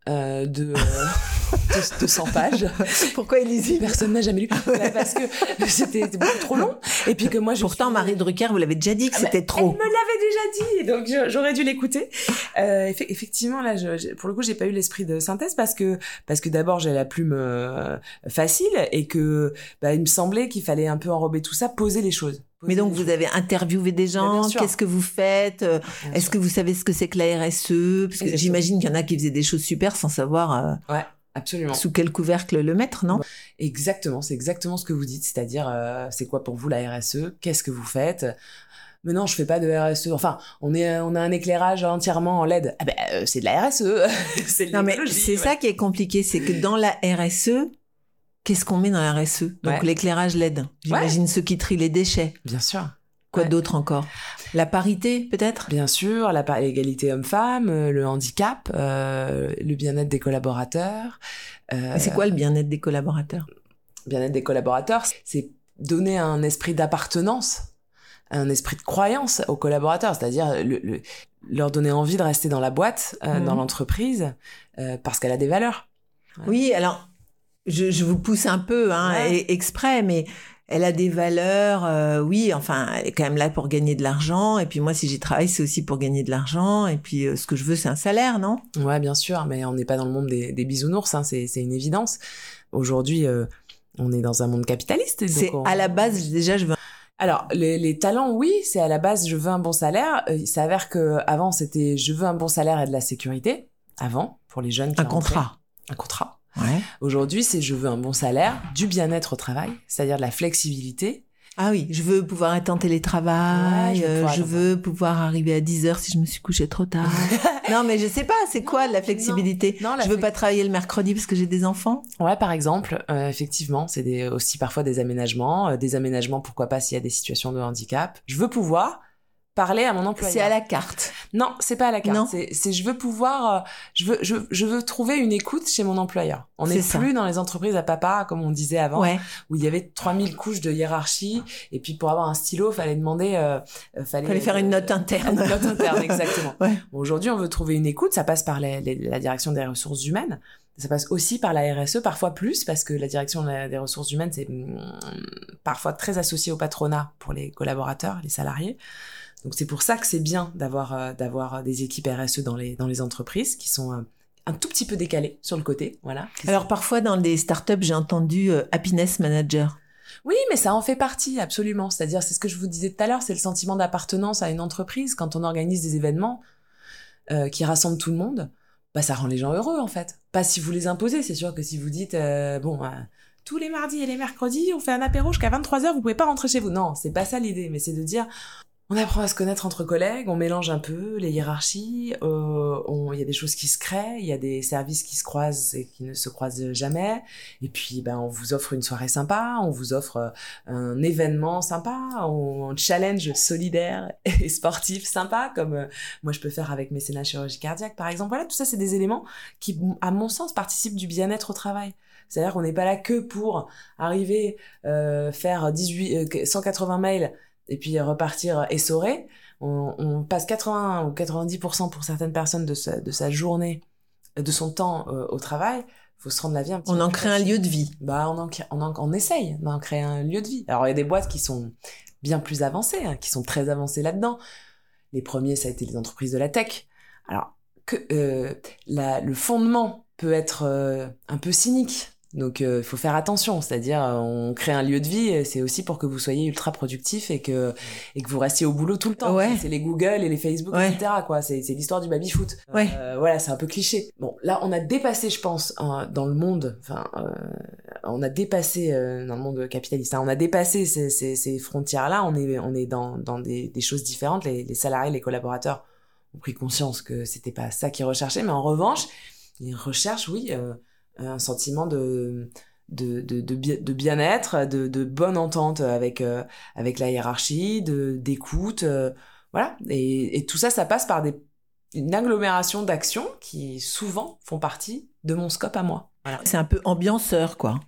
S3: euh, de, euh, de, de cent pages.
S5: Pourquoi illisible ?
S3: Personne n'a jamais lu. Bah, parce que c'était, c'était beaucoup trop long. Et puis que moi, je
S5: Pourtant,
S3: suis...
S5: Marie Drucker, vous l'avez déjà dit que
S3: Ah,
S5: c'était
S3: bah,
S5: trop.
S3: Elle me l'avait déjà dit, donc je, j'aurais dû l'écouter. Euh, eff- effectivement, là, je, je, pour le coup, j'ai pas eu l'esprit de synthèse parce que parce que d'abord j'ai la plume euh, facile et que bah, il me semblait qu'il fallait un peu enrober tout ça, poser les choses. Poser
S5: Mais donc,
S3: les
S5: vous
S3: choses.
S5: avez interviewé des
S3: Bah,
S5: gens,
S3: bien sûr.
S5: qu'est-ce que vous faites ?
S3: Bien
S5: Est-ce
S3: sûr.
S5: que vous savez ce que c'est que la R S E ? Parce que
S3: Exactement.
S5: j'imagine qu'il y en a qui faisaient des choses super sans savoir euh,
S3: Ouais, absolument.
S5: sous quel couvercle le mettre, non ?
S3: Exactement, c'est exactement ce que vous dites, c'est-à-dire euh, c'est quoi pour vous la R S E ? Qu'est-ce que vous faites ? Mais non, je fais pas de R S E. Enfin, on est, on a un éclairage entièrement en L E D. Ah ben, euh, c'est de la R S E. c'est de
S5: Non, mais
S3: l'écologie,
S5: c'est
S3: ouais.
S5: ça qui est compliqué, c'est que dans la R S E, qu'est-ce qu'on met dans la R S E ? Donc
S3: Ouais.
S5: l'éclairage L E D. J'imagine ceux qui trient les déchets.
S3: Bien sûr.
S5: Quoi
S3: Ouais.
S5: d'autre encore ? La parité, peut-être ?
S3: Bien sûr, la par- l'égalité homme-femme, euh, le handicap, euh, le bien-être des collaborateurs. Euh,
S5: Et c'est quoi le bien-être des collaborateurs ?
S3: bien-être des collaborateurs, c'est donner un esprit d'appartenance, un esprit de croyance aux collaborateurs, c'est-à-dire le, le- leur donner envie de rester dans la boîte, euh,
S5: Mhm.
S3: dans l'entreprise, euh, parce qu'elle a des valeurs.
S5: Oui, alors, je, je vous pousse un peu, hein,
S3: Ouais.
S5: et- exprès, mais elle a des valeurs, euh, oui, enfin, elle est quand même là pour gagner de l'argent, et puis moi, si j'y travaille, c'est aussi pour gagner de l'argent, et puis euh, ce que je veux, c'est un salaire, non ?
S3: Ouais, bien sûr, mais on n'est pas dans le monde des, des bisounours, hein, c'est, c'est une évidence. Aujourd'hui, euh, on est dans un monde capitaliste. et donc
S5: C'est
S3: on-
S5: à la base, déjà, je veux...
S3: Alors, les, les talents, oui, c'est à la base, je veux un bon salaire. Euh, il s'avère que avant, c'était je veux un bon salaire et de la sécurité. Avant, pour les jeunes qui
S5: Un
S3: rentraient.
S5: contrat.
S3: Un contrat.
S5: Ouais.
S3: Aujourd'hui, c'est je veux un bon salaire, du bien-être au travail, c'est-à-dire de la flexibilité.
S5: Ah oui, je veux pouvoir être en télétravail,
S3: Ouais, je veux
S5: euh,
S3: pouvoir
S5: je
S3: être en-
S5: veux pouvoir arriver à dix heures si je me suis couchée trop tard. Non, mais je sais pas, c'est quoi de la flexibilité ?
S3: Non, non, la
S5: Je veux
S3: flex-
S5: pas travailler le mercredi parce que j'ai des enfants ?
S3: Ouais, par exemple, euh, effectivement, c'est des, aussi parfois des aménagements, euh, des aménagements, pourquoi pas s'il y a des situations de handicap. Je veux pouvoir parler à mon employeur.
S5: C'est à la carte.
S3: Non, c'est pas à la carte.
S5: Non.
S3: C'est, c'est je veux pouvoir, euh, je veux, je, je veux trouver une écoute chez mon employeur. On
S5: C'est
S3: n'est
S5: ça.
S3: plus dans les entreprises à papa, comme on disait avant,
S5: Ouais.
S3: où il y avait trois mille couches de hiérarchie, et puis pour avoir un stylo, fallait demander, euh, euh, fallait,
S5: Fallait faire une note
S3: euh,
S5: interne.
S3: Une note interne, exactement.
S5: Ouais.
S3: Bon, aujourd'hui, on veut trouver une écoute, ça passe par les, les- la direction des ressources humaines. Ça passe aussi par la R S E, parfois plus, parce que la direction de la- des ressources humaines, c'est mm, parfois très associé au patronat pour les collaborateurs, les salariés. Donc c'est pour ça que c'est bien d'avoir euh, d'avoir des équipes R S E dans les dans les entreprises qui sont euh, un tout petit peu décalées sur le côté, voilà.
S5: Alors parfois dans des startups, j'ai entendu euh, happiness manager.
S3: Oui, mais ça en fait partie, absolument. C'est-à-dire, c'est ce que je vous disais tout à l'heure, c'est le sentiment d'appartenance à une entreprise. Quand on organise des événements euh, qui rassemblent tout le monde, bah ça rend les gens heureux en fait. Pas si vous les imposez, c'est sûr que si vous dites euh, bon. Euh, tous les mardis et les mercredis, on fait un apéro jusqu'à vingt-trois heures, vous pouvez pas rentrer chez vous. Non, c'est pas ça l'idée, mais c'est de dire, on apprend à se connaître entre collègues, on mélange un peu les hiérarchies, euh, on- il y a des choses qui se créent, il y a des services qui se croisent et qui ne se croisent jamais, et puis ben on vous offre une soirée sympa, on vous offre euh, un événement sympa, on, un challenge solidaire et sportif sympa, comme euh, moi je peux faire avec Mécénat Chirurgie Cardiaque par exemple. Voilà, tout ça c'est des éléments qui, à mon sens, participent du bien-être au travail. C'est-à-dire qu'on n'est pas là que pour arriver, euh, faire dix-huit, euh, cent quatre-vingts mails et puis repartir essoré. On, on passe quatre-vingts ou quatre-vingt-dix pour cent pour certaines personnes de sa, de sa journée, de son temps euh, au travail. Faut se rendre la vie un petit
S5: On
S3: peu
S5: en
S3: plus
S5: crée un
S3: facile.
S5: lieu de vie.
S3: Bah, on, en, on, en, on essaye d'en créer un lieu de vie. Alors, il y a des boîtes qui sont bien plus avancées, hein, qui sont très avancées là-dedans. Les premiers, ça a été les entreprises de la tech. Alors, que euh, la, le fondement peut être euh, un peu cynique. Donc, il euh, faut faire attention. C'est-à-dire, euh, on crée un lieu de vie, c'est aussi pour que vous soyez ultra productif et que, et que vous restiez au boulot tout le temps.
S5: Ouais.
S3: C'est les Google et les Facebook,
S5: Ouais.
S3: et cetera, quoi. C'est, c'est l'histoire du baby-foot.
S5: Ouais.
S3: Euh, voilà, c'est un peu cliché. Bon, là, on a dépassé, je pense, hein, dans le monde, enfin, euh, on a dépassé, euh, dans le monde capitaliste, hein, on a dépassé ces, ces, ces frontières-là. On est, on est dans, dans des, des choses différentes. Les, les salariés, les collaborateurs ont pris conscience que c'était pas ça qu'ils recherchaient. Mais en revanche, ils recherchent, oui, euh, un sentiment de, de, de, de, bien, de bien-être, de, de bonne entente avec, euh, avec la hiérarchie, de, d'écoute, euh, voilà. Et, et tout ça, ça passe par des, une agglomération d'actions qui souvent font partie de mon scope à moi. Voilà.
S5: C'est un peu ambianceur, quoi.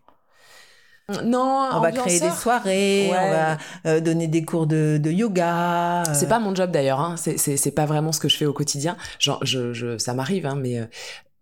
S3: Non,
S5: On va créer des soirées,
S3: Ouais.
S5: on va euh, donner des cours de, de yoga. euh.
S3: C'est pas mon job d'ailleurs, hein. c'est, c'est, c'est pas vraiment ce que je fais au quotidien. Genre, je, je, ça m'arrive, hein, mais euh,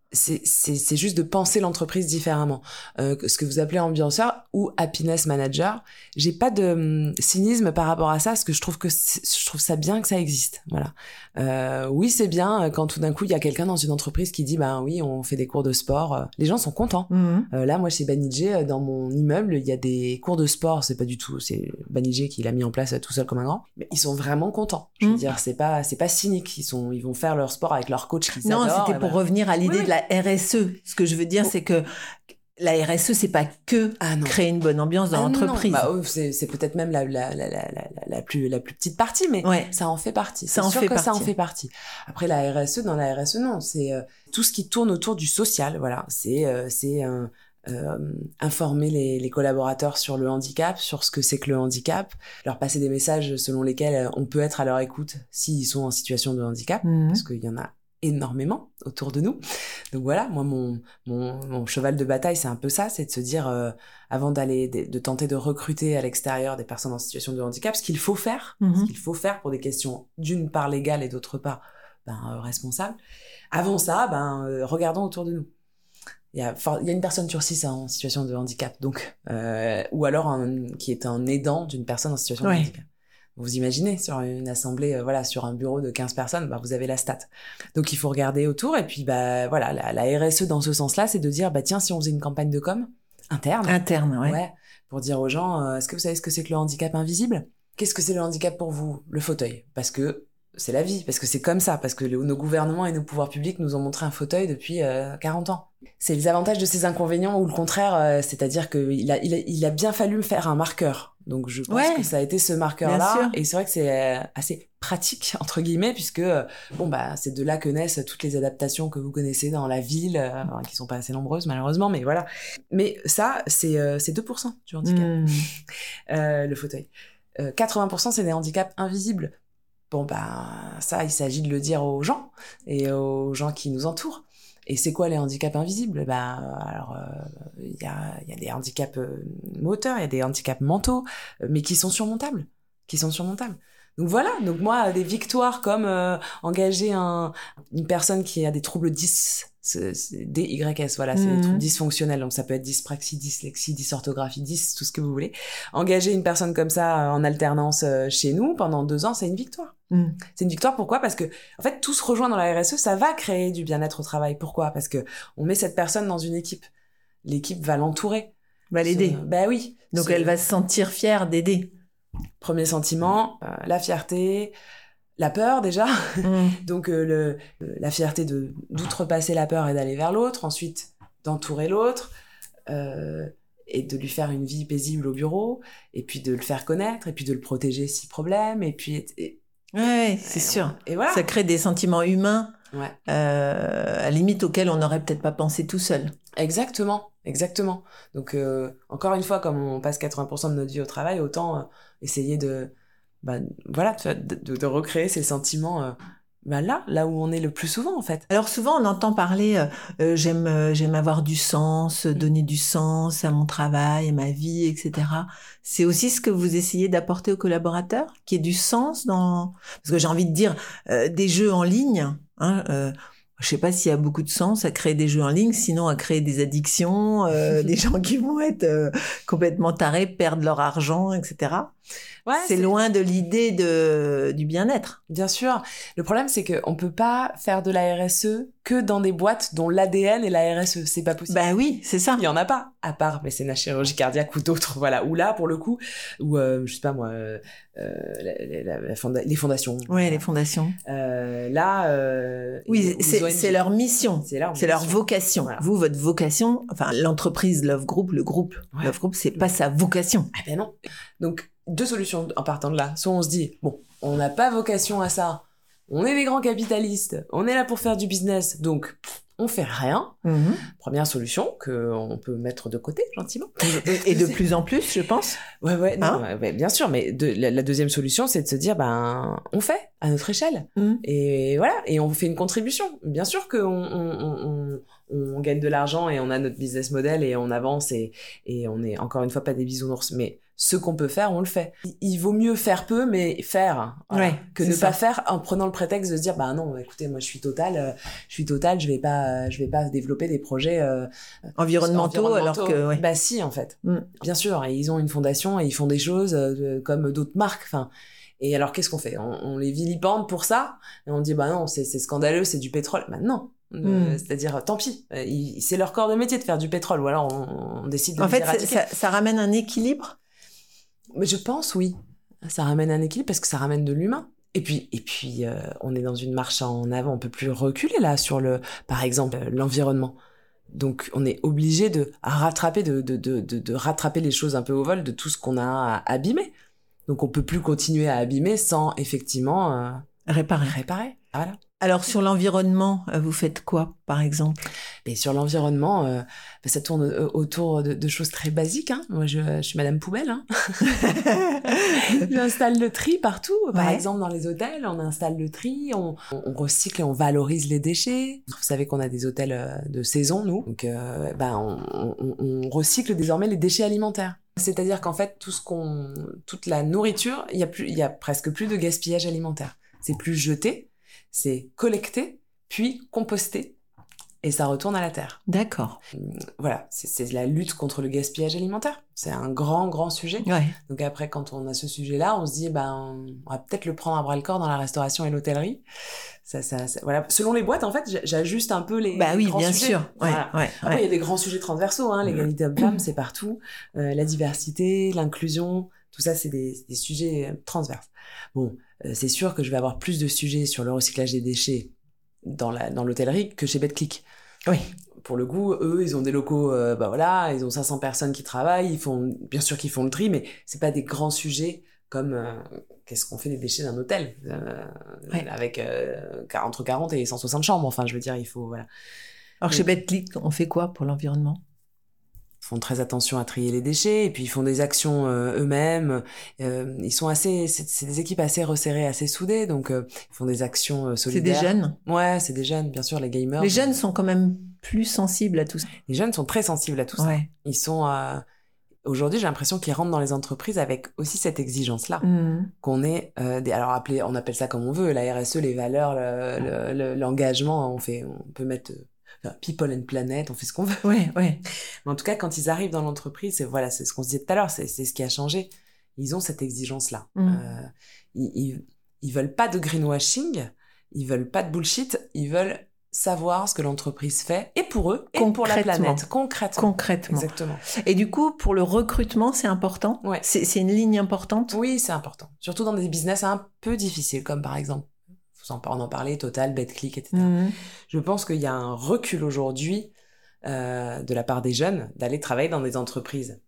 S3: c'est, c'est, c'est juste de penser l'entreprise différemment. Euh, ce que vous appelez ambianceur ou happiness manager, j'ai pas de hum, cynisme par rapport à ça, parce que je trouve que je trouve ça bien que ça existe. Voilà. Euh, oui, c'est bien quand tout d'un coup il y a quelqu'un dans une entreprise qui dit bah oui, on fait des cours de sport. Les gens sont contents. Mmh. Euh, là, moi chez Banijé, dans mon immeuble, il y a des cours de sport. C'est pas du tout, c'est Banijé qui l'a mis en place tout seul comme un grand. Mais ils sont vraiment contents. Je veux mmh. dire, c'est pas c'est pas cynique. Ils sont ils vont faire leur sport avec leur coach qui
S5: non,
S3: s'adore.
S5: C'était pour voilà. revenir à l'idée oui, de la R S E. Ce que je veux dire, c'est que la R S E, c'est pas que ah créer une bonne ambiance dans ah l'entreprise.
S3: Bah, oh, c'est, c'est peut-être même la, la, la, la, la, la, plus, la plus petite partie, mais ouais. ça en fait partie. Ça c'est en sûr fait que partie. Ça en fait partie. Après, la R S E, dans la R S E, non, c'est euh, tout ce qui tourne autour du social. Voilà, c'est, euh, c'est euh, euh, informer les, les collaborateurs sur le handicap, sur ce que c'est que le handicap, leur passer des messages selon lesquels on peut être à leur écoute s'ils sont en situation de handicap, mmh. parce qu'il y en a énormément autour de nous. Donc voilà, moi mon mon mon cheval de bataille, c'est un peu ça, c'est de se dire euh, avant d'aller de, de tenter de recruter à l'extérieur des personnes en situation de handicap, ce qu'il faut faire, mm-hmm. ce qu'il faut faire pour des questions d'une part légales et d'autre part ben euh, responsables. Avant ça, ben euh, regardons autour de nous. Il y a il y a une personne sur six en situation de handicap, donc euh, ou alors un, qui est un aidant d'une personne en situation ouais. de handicap. Vous imaginez, sur une assemblée, euh, voilà, sur un bureau de quinze personnes, bah, vous avez la stat. Donc, il faut regarder autour. Et puis, bah, voilà, la, la R S E dans ce sens-là, c'est de dire, bah, tiens, si on faisait une campagne de com, interne.
S5: Interne, ouais.
S3: Ouais. Pour dire aux gens, euh, est-ce que vous savez ce que c'est que le handicap invisible? Qu'est-ce que c'est le handicap pour vous? Le fauteuil. Parce que c'est la vie. Parce que c'est comme ça. Parce que le, nos gouvernements et nos pouvoirs publics nous ont montré un fauteuil depuis euh, quarante ans. C'est les avantages de ces inconvénients ou le contraire, euh, c'est-à-dire qu'il a, il a, il a bien fallu me faire un marqueur. Donc je pense ouais, que ça a été ce marqueur-là, et c'est vrai que c'est assez pratique entre guillemets, puisque bon bah c'est de là que naissent toutes les adaptations que vous connaissez dans la ville, euh, qui sont pas assez nombreuses malheureusement, mais voilà. Mais ça c'est euh, c'est deux pour cent du handicap, mmh. euh, le fauteuil. Euh, quatre-vingts pour cent c'est des handicaps invisibles. Bon bah ça il s'agit de le dire aux gens et aux gens qui nous entourent. Et c'est quoi les handicaps invisibles? Bah alors il euh, y a il y a des handicaps euh, moteurs, il y a des handicaps mentaux, euh, mais qui sont surmontables, qui sont surmontables. Donc voilà, donc moi des victoires comme euh, engager un une personne qui a des troubles dys D Y S, voilà, c'est mmh. des troubles dysfonctionnels, donc ça peut être dyspraxie, dyslexie, dysorthographie, dys, tout ce que vous voulez. Engager une personne comme ça en alternance chez nous pendant deux ans, c'est une victoire. Mmh. C'est une victoire, pourquoi? Parce que, en fait, tout se rejoint dans la R S E, ça va créer du bien-être au travail. Pourquoi? Parce que on met cette personne dans une équipe. L'équipe va l'entourer.
S5: Va l'aider.
S3: Ce... Bah oui.
S5: Donc
S3: ce...
S5: elle va se sentir fière d'aider.
S3: Premier sentiment, euh, la fierté, la peur déjà. Mmh. Donc euh, le, le, la fierté de d'outrepasser la peur et d'aller vers l'autre. Ensuite, d'entourer l'autre. Euh, et de lui faire une vie paisible au bureau. Et puis de le faire connaître. Et puis de le protéger si problème. Et puis... Et,
S5: ouais, c'est et sûr.
S3: Et voilà.
S5: Ça crée des sentiments humains,
S3: ouais.
S5: euh, à la limite auxquels on n'aurait peut-être pas pensé tout seul.
S3: Exactement, exactement. Donc, euh, encore une fois, comme on passe quatre-vingts pour cent de notre vie au travail, autant euh, essayer de, bah, voilà, de, de, de recréer ces sentiments euh, bah là, là où on est le plus souvent, en fait.
S5: Alors souvent, on entend parler, euh, j'aime, euh, j'aime avoir du sens, donner du sens à mon travail, à ma vie, et cetera. C'est aussi ce que vous essayez d'apporter aux collaborateurs, qu'il y ait du sens dans... Parce que j'ai envie de dire, euh, des jeux en ligne, hein, euh, je sais pas s'il y a beaucoup de sens à créer des jeux en ligne, sinon à créer des addictions, euh, des gens qui vont être euh, complètement tarés, perdre leur argent, et cetera. Ouais, c'est, c'est loin de l'idée de du bien-être.
S3: Bien sûr. Le problème, c'est qu'on peut pas faire de la R S E que dans des boîtes dont l'A D N est la R S E. C'est pas possible.
S5: Bah oui, c'est ça.
S3: Il y en a pas, à part mécénat chirurgie cardiaque ou d'autres, voilà. Ou là, pour le coup, ou euh, je sais pas moi, euh, la, la, la fonda- les fondations.
S5: Ouais, les fondations.
S3: Euh, là, euh,
S5: oui, c'est, O N G. C'est leur mission.
S3: C'est leur,
S5: c'est leur vocation. Voilà. Vous, votre vocation, enfin l'entreprise Love Group, le groupe ouais. Love Group, c'est pas sa vocation.
S3: Ah ben non. Donc deux solutions en partant de là. Soit on se dit, bon, on n'a pas vocation à ça, on est des grands capitalistes, on est là pour faire du business, donc on fait rien. Mm-hmm. Première solution qu'on peut mettre de côté, gentiment.
S5: Et, et de plus en plus, je pense.
S3: Ouais, ouais, non,
S5: hein
S3: ouais, bien sûr, mais de, la, la deuxième solution, c'est de se dire, ben, on fait à notre échelle. Mm. Et voilà, et on fait une contribution. Bien sûr qu'on on, on, on, on gagne de l'argent et on a notre business model et on avance et, et on est, encore une fois, pas des bisounours, mais ce qu'on peut faire, on le fait. Il vaut mieux faire peu, mais faire, voilà,
S5: ouais,
S3: que ne
S5: ça.
S3: pas faire en prenant le prétexte de se dire, bah non, écoutez, moi je suis Total, euh, je suis Total, je vais pas, je vais pas développer des projets euh,
S5: environnementaux,
S3: environnementaux,
S5: alors que, ouais.
S3: Bah si, en fait,
S5: mm.
S3: bien sûr, et ils ont une fondation et ils font des choses euh, comme d'autres marques, enfin. Et alors qu'est-ce qu'on fait? on, on les vilipende pour ça, et on dit, bah non, c'est, c'est scandaleux, c'est du pétrole. Bah non.
S5: Mm.
S3: Euh, c'est-à-dire, tant pis, euh, il, c'est leur corps de métier de faire du pétrole, ou alors on, on décide de
S5: en
S3: les
S5: fait,
S3: éradiquer.
S5: ça, ça ramène un équilibre.
S3: Mais je pense, oui. Ça ramène un équilibre parce que ça ramène de l'humain. Et puis, et puis euh, on est dans une marche en avant. On peut plus reculer là sur le, par exemple, euh, l'environnement. Donc, on est obligé de rattraper, de, de, de, de, de rattraper les choses un peu au vol de tout ce qu'on a abîmé. Donc, on peut plus continuer à abîmer sans effectivement euh,
S5: réparer.
S3: Réparer. Ah, voilà.
S5: Alors, sur l'environnement, vous faites quoi, par exemple?
S3: Et sur l'environnement, euh, ça tourne autour de, de choses très basiques. Hein. Moi, je, je suis Madame Poubelle. Hein. J'installe le tri partout. Par
S5: ouais.
S3: exemple, dans les hôtels, on installe le tri, on, on recycle et on valorise les déchets. Vous savez qu'on a des hôtels de saison, nous. Donc, euh, ben, on, on, on recycle désormais les déchets alimentaires. C'est-à-dire qu'en fait, tout ce qu'on, toute la nourriture, il y a plus, il y a presque plus de gaspillage alimentaire. C'est plus jeté. C'est collecté, puis composté, et ça retourne à la terre.
S5: D'accord.
S3: Voilà, c'est, c'est la lutte contre le gaspillage alimentaire. C'est un grand, grand sujet.
S5: Ouais.
S3: Donc après, quand on a ce sujet-là, on se dit, ben, on va peut-être le prendre à bras-le-corps dans la restauration et l'hôtellerie. Ça, ça, ça, voilà. Selon les boîtes, en fait, j'ajuste un peu les,
S5: bah
S3: les
S5: oui,
S3: grands
S5: bien
S3: sujets.
S5: sûr. Ouais,
S3: voilà.
S5: ouais,
S3: Après, il
S5: ouais.
S3: y a des grands sujets transversaux, hein, l'égalité homme-femme, c'est partout. Euh, la diversité, l'inclusion, tout ça, c'est des, des sujets transverses. Bon, euh, c'est sûr que je vais avoir plus de sujets sur le recyclage des déchets dans, la, dans l'hôtellerie que chez Betclic.
S5: Oui.
S3: Pour le coup, eux, ils ont des locaux, euh, bah voilà, ils ont cinq cents personnes qui travaillent, ils font, bien sûr qu'ils font le tri, mais c'est pas des grands sujets comme euh, qu'est-ce qu'on fait des déchets d'un hôtel euh, ouais. avec euh, entre quarante et cent soixante chambres. Enfin, je veux dire, il faut voilà.
S5: Alors, chez Betclic, on fait quoi pour l'environnement?
S3: Ils font très attention à trier les déchets, et puis ils font des actions euh, eux-mêmes. Euh, ils sont assez, c'est, c'est des équipes assez resserrées, assez soudées, donc euh, ils font des actions euh, solidaires.
S5: C'est des jeunes?
S3: Ouais, c'est des jeunes, bien sûr, les gamers.
S5: Les jeunes sont quand même plus sensibles à tout ça.
S3: Les jeunes sont très sensibles à tout
S5: ouais.
S3: ça. Ils sont euh, aujourd'hui, j'ai l'impression qu'ils rentrent dans les entreprises avec aussi cette exigence-là,
S5: mmh.
S3: qu'on est euh, des, alors appelé, on appelle ça comme on veut, la R S E, les valeurs, le, le, le, l'engagement, on fait, on peut mettre euh, people and planet, on fait ce qu'on veut.
S5: Ouais, ouais.
S3: Mais en tout cas, quand ils arrivent dans l'entreprise, c'est voilà, c'est ce qu'on se disait tout à l'heure, c'est, c'est ce qui a changé. Ils ont cette exigence-là.
S5: Mmh.
S3: Euh, ils, ils, ils veulent pas de greenwashing, ils veulent pas de bullshit, ils veulent savoir ce que l'entreprise fait, et pour eux, et pour la planète, concrètement.
S5: Concrètement.
S3: Exactement.
S5: Et du coup, pour le recrutement, c'est important?
S3: Ouais.
S5: C'est, c'est une ligne importante?
S3: Oui, c'est important. Surtout dans des business un peu difficiles, comme par exemple, on en parlait, Total, Betclic, et cetera. Mmh. Je pense qu'il y a un recul aujourd'hui euh, de la part des jeunes d'aller travailler dans des entreprises.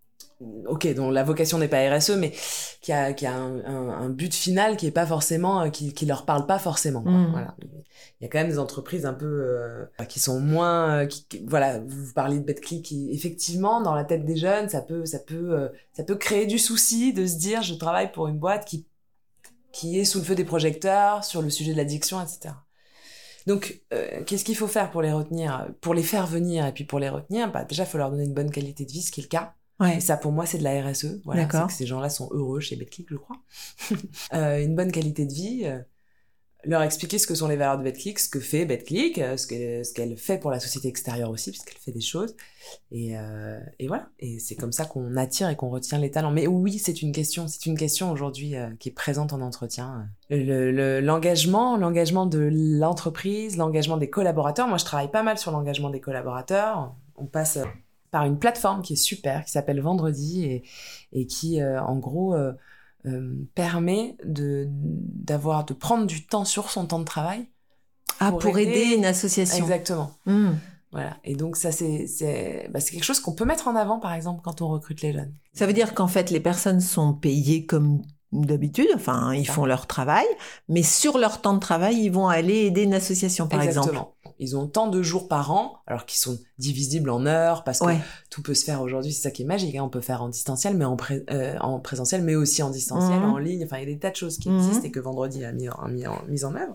S3: Ok, dont la vocation n'est pas R S E, mais qui a, qui a un, un, un but final qui est pas forcément, qui, qui leur parle pas forcément. Quoi. Mmh. Voilà. Il y a quand même des entreprises un peu euh, qui sont moins, qui, qui, voilà. Vous parlez de Betclic, qui effectivement dans la tête des jeunes, ça peut, ça peut, euh, ça peut créer du souci de se dire, je travaille pour une boîte qui qui est sous le feu des projecteurs sur le sujet de l'addiction, et cetera. Donc, euh, qu'est-ce qu'il faut faire pour les retenir, pour les faire venir et puis pour les retenir? Bah, déjà, il faut leur donner une bonne qualité de vie, ce qui est le cas.
S5: Ouais.
S3: Et ça, pour moi, c'est de la R S E. Voilà,
S5: D'accord.
S3: C'est que ces gens-là sont heureux chez Betclic, je crois. euh, une bonne qualité de vie, euh, leur expliquer ce que sont les valeurs de Betclic, ce que fait Betclic, euh, ce, que, ce qu'elle fait pour la société extérieure aussi, puisqu'elle fait des choses. Et, euh, et voilà. Et c'est comme ça qu'on attire et qu'on retient les talents. Mais oui, c'est une question. C'est une question aujourd'hui euh, qui est présente en entretien. Le, le, l'engagement, l'engagement de l'entreprise, l'engagement des collaborateurs. Moi, je travaille pas mal sur l'engagement des collaborateurs. On passe par une plateforme qui est super, qui s'appelle Vendredi et, et qui, euh, en gros, euh, euh, permet de, d'avoir, de prendre du temps sur son temps de travail.
S5: Ah, pour, pour aider, aider une association.
S3: Exactement.
S5: Mmh.
S3: Voilà. Et donc, ça, c'est, c'est, bah, c'est quelque chose qu'on peut mettre en avant, par exemple, quand on recrute les jeunes.
S5: Ça veut dire qu'en fait, les personnes sont payées comme d'habitude, enfin, ils font leur travail, mais sur leur temps de travail, ils vont aller aider une association, par
S3: Exactement.
S5: exemple.
S3: Ils ont tant de jours par an, alors qu'ils sont divisibles en heures, parce que ouais. tout peut se faire aujourd'hui, c'est ça qui est magique, hein. On peut faire en distanciel, mais en, pré- euh, en présentiel, mais aussi en distanciel, mmh. en ligne, enfin, il y a des tas de choses qui mmh. existent et que Vendredi a mis en, mis en, mis en œuvre.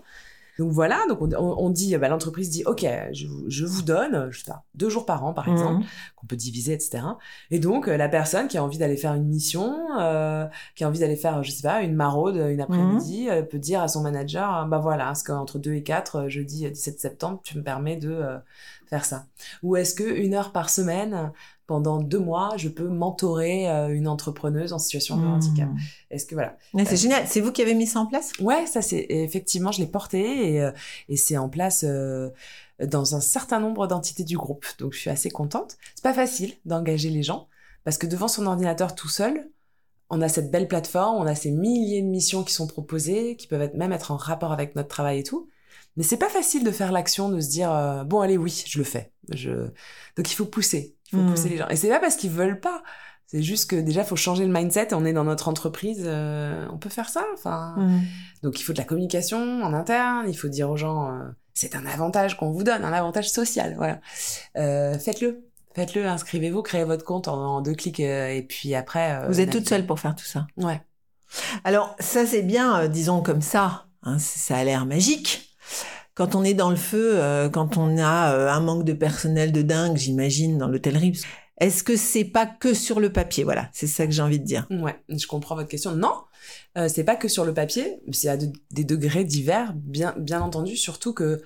S3: Donc voilà, donc on, on dit, bah, l'entreprise dit, ok, je, je vous donne, je sais pas, deux jours par an par exemple, mmh. qu'on peut diviser, et cetera. Et donc euh, la personne qui a envie d'aller faire une mission, euh, qui a envie d'aller faire, je sais pas, une maraude une après-midi, mmh. euh, peut dire à son manager, bah voilà, parce qu'entre deux et quatre, jeudi dix-sept septembre, tu me permets de euh, faire ça. Ou est-ce que une heure par semaine, pendant deux mois, je peux mentorer euh, une entrepreneuse en situation de handicap. Mmh. Est-ce que voilà.
S5: Mais c'est euh, génial. C'est vous qui avez mis ça en place ?
S3: Ouais, ça c'est effectivement, je l'ai porté et, euh, et c'est en place euh, dans un certain nombre d'entités du groupe. Donc je suis assez contente. C'est pas facile d'engager les gens parce que devant son ordinateur tout seul, on a cette belle plateforme, on a ces milliers de missions qui sont proposées, qui peuvent être, même être en rapport avec notre travail et tout. Mais c'est pas facile de faire l'action, de se dire euh, bon allez oui, je le fais. Je... Donc il faut pousser. Il faut mmh. pousser les gens. Et c'est pas parce qu'ils veulent pas. C'est juste que déjà, il faut changer le mindset. On est dans notre entreprise. Euh, on peut faire ça. Enfin, mmh. Donc, il faut de la communication en interne. Il faut dire aux gens, euh, c'est un avantage qu'on vous donne, un avantage social. Voilà. Euh, faites-le. Faites-le. Inscrivez-vous. Créez votre compte en, en deux clics. Euh, et puis après... Euh,
S5: vous êtes toute seule pour faire tout ça.
S3: Ouais.
S5: Alors, ça, c'est bien, euh, disons comme ça. Hein, ça a l'air magique. Quand on est dans le feu, euh, quand on a euh, un manque de personnel de dingue, j'imagine, dans l'hôtellerie, est-ce que c'est pas que sur le papier ? Voilà, c'est ça que j'ai envie de dire.
S3: Ouais, je comprends votre question. Non, euh, c'est pas que sur le papier, c'est à de, des degrés divers, bien, bien entendu, surtout que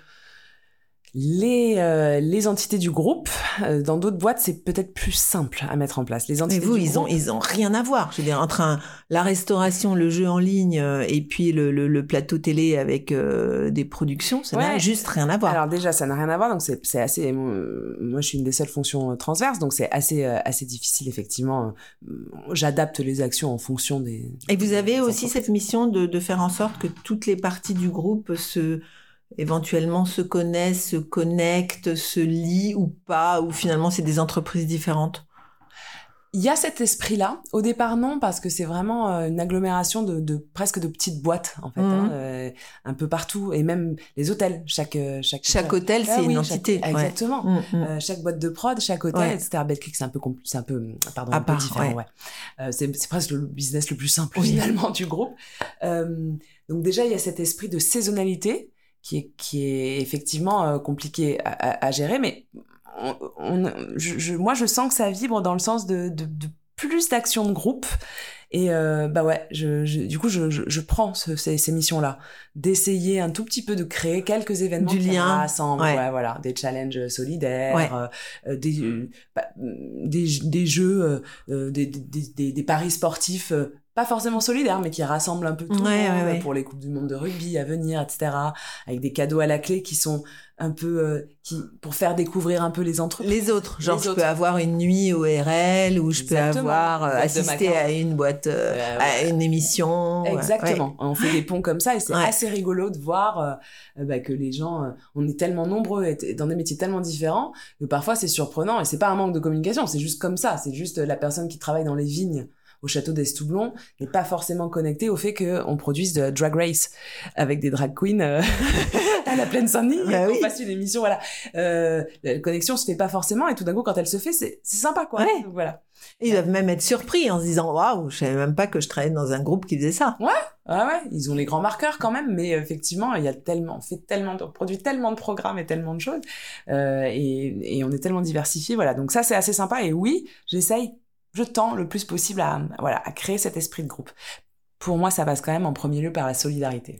S3: les, euh, les entités du groupe, euh, dans d'autres boîtes, c'est peut-être plus simple à mettre en place. Les entités
S5: Mais vous,
S3: du
S5: ils
S3: groupe,
S5: ont, ils ont rien à voir. Je veux dire, entre un, la restauration, le jeu en ligne euh, et puis le, le, le plateau télé avec euh, des productions, ça ouais. n'a juste rien à voir.
S3: Alors déjà, ça n'a rien à voir, donc c'est, c'est assez... Euh, moi, je suis une des seules fonctions euh, transverses, donc c'est assez, euh, assez difficile, effectivement. Euh, j'adapte les actions en fonction des...
S5: Et vous avez aussi cette mission de, de faire en sorte que toutes les parties du groupe se... éventuellement se connaissent, se connectent, se lient ou pas, ou finalement c'est des entreprises différentes ?
S3: Il y a cet esprit-là. Au départ, non, parce que c'est vraiment euh, une agglomération de, de presque de petites boîtes, en fait, mmh. hein, euh, un peu partout, et même les hôtels. Chaque chaque
S5: chaque hôtel, ah, c'est oui, une entité.
S3: Chaque, ouais. Exactement. Mmh, mmh. Euh, chaque boîte de prod, chaque hôtel, ouais. et cetera. Betclic, c'est un peu compl- c'est un peu pardon, un peu différent. Ouais. Ouais. Euh, c'est c'est presque le business le plus simple oui. finalement du groupe. Euh, donc déjà, il y a cet esprit de saisonnalité qui est qui est effectivement euh, compliqué à, à, à gérer, mais On, on, je, je, moi, je sens que ça vibre dans le sens de, de, de plus d'actions de groupe. Et euh, bah ouais, je, je, du coup, je, je, je prends ce, ces, ces missions-là, d'essayer un tout petit peu de créer quelques événements
S5: du
S3: qui
S5: lien,
S3: rassemblent,
S5: ouais.
S3: Ouais, voilà, des challenges solidaires,
S5: ouais.
S3: euh, des, euh, bah, des, des jeux, euh, des, des, des, des paris sportifs. Euh, pas forcément solidaire, mais qui rassemble un peu tout
S5: ouais,
S3: le monde
S5: ouais, ouais.
S3: pour les Coupes du Monde de rugby à venir, et cetera. Avec des cadeaux à la clé qui sont un peu, euh, qui, pour faire découvrir un peu les entreprises.
S5: Les autres. Genre,
S3: les
S5: je
S3: autres.
S5: peux avoir une nuit au R L, ou je Exactement. peux avoir euh, assisté à une boîte, euh, euh, à une émission.
S3: Exactement.
S5: Ouais.
S3: On fait des ponts comme ça et c'est
S5: ouais.
S3: assez rigolo de voir euh, bah, que les gens, euh, on est tellement nombreux et dans des métiers tellement différents que parfois c'est surprenant et c'est pas un manque de communication, c'est juste comme ça. C'est juste la personne qui travaille dans les vignes au château d'Estoublon n'est pas forcément connecté au fait qu'on produise de Drag Race avec des drag queens euh, à la Plaine Saint-Denis bah et qu'on oui. fasse une émission, voilà. Euh, la connexion se fait pas forcément et tout d'un coup, quand elle se fait, c'est, c'est sympa, quoi.
S5: Ouais.
S3: Donc, voilà.
S5: Ils doivent même être surpris en se disant waouh, je savais même pas que je travaillais dans un groupe qui faisait ça.
S3: Ouais, ouais, ouais. Ils ont les grands marqueurs quand même, mais effectivement, il y a tellement, on fait tellement, de, on produit tellement de programmes et tellement de choses, euh, et, et on est tellement diversifié, voilà. Donc ça, c'est assez sympa. Et oui, j'essaye, je tends le plus possible à, voilà, à créer cet esprit de groupe. Pour moi, ça passe quand même en premier lieu par la solidarité.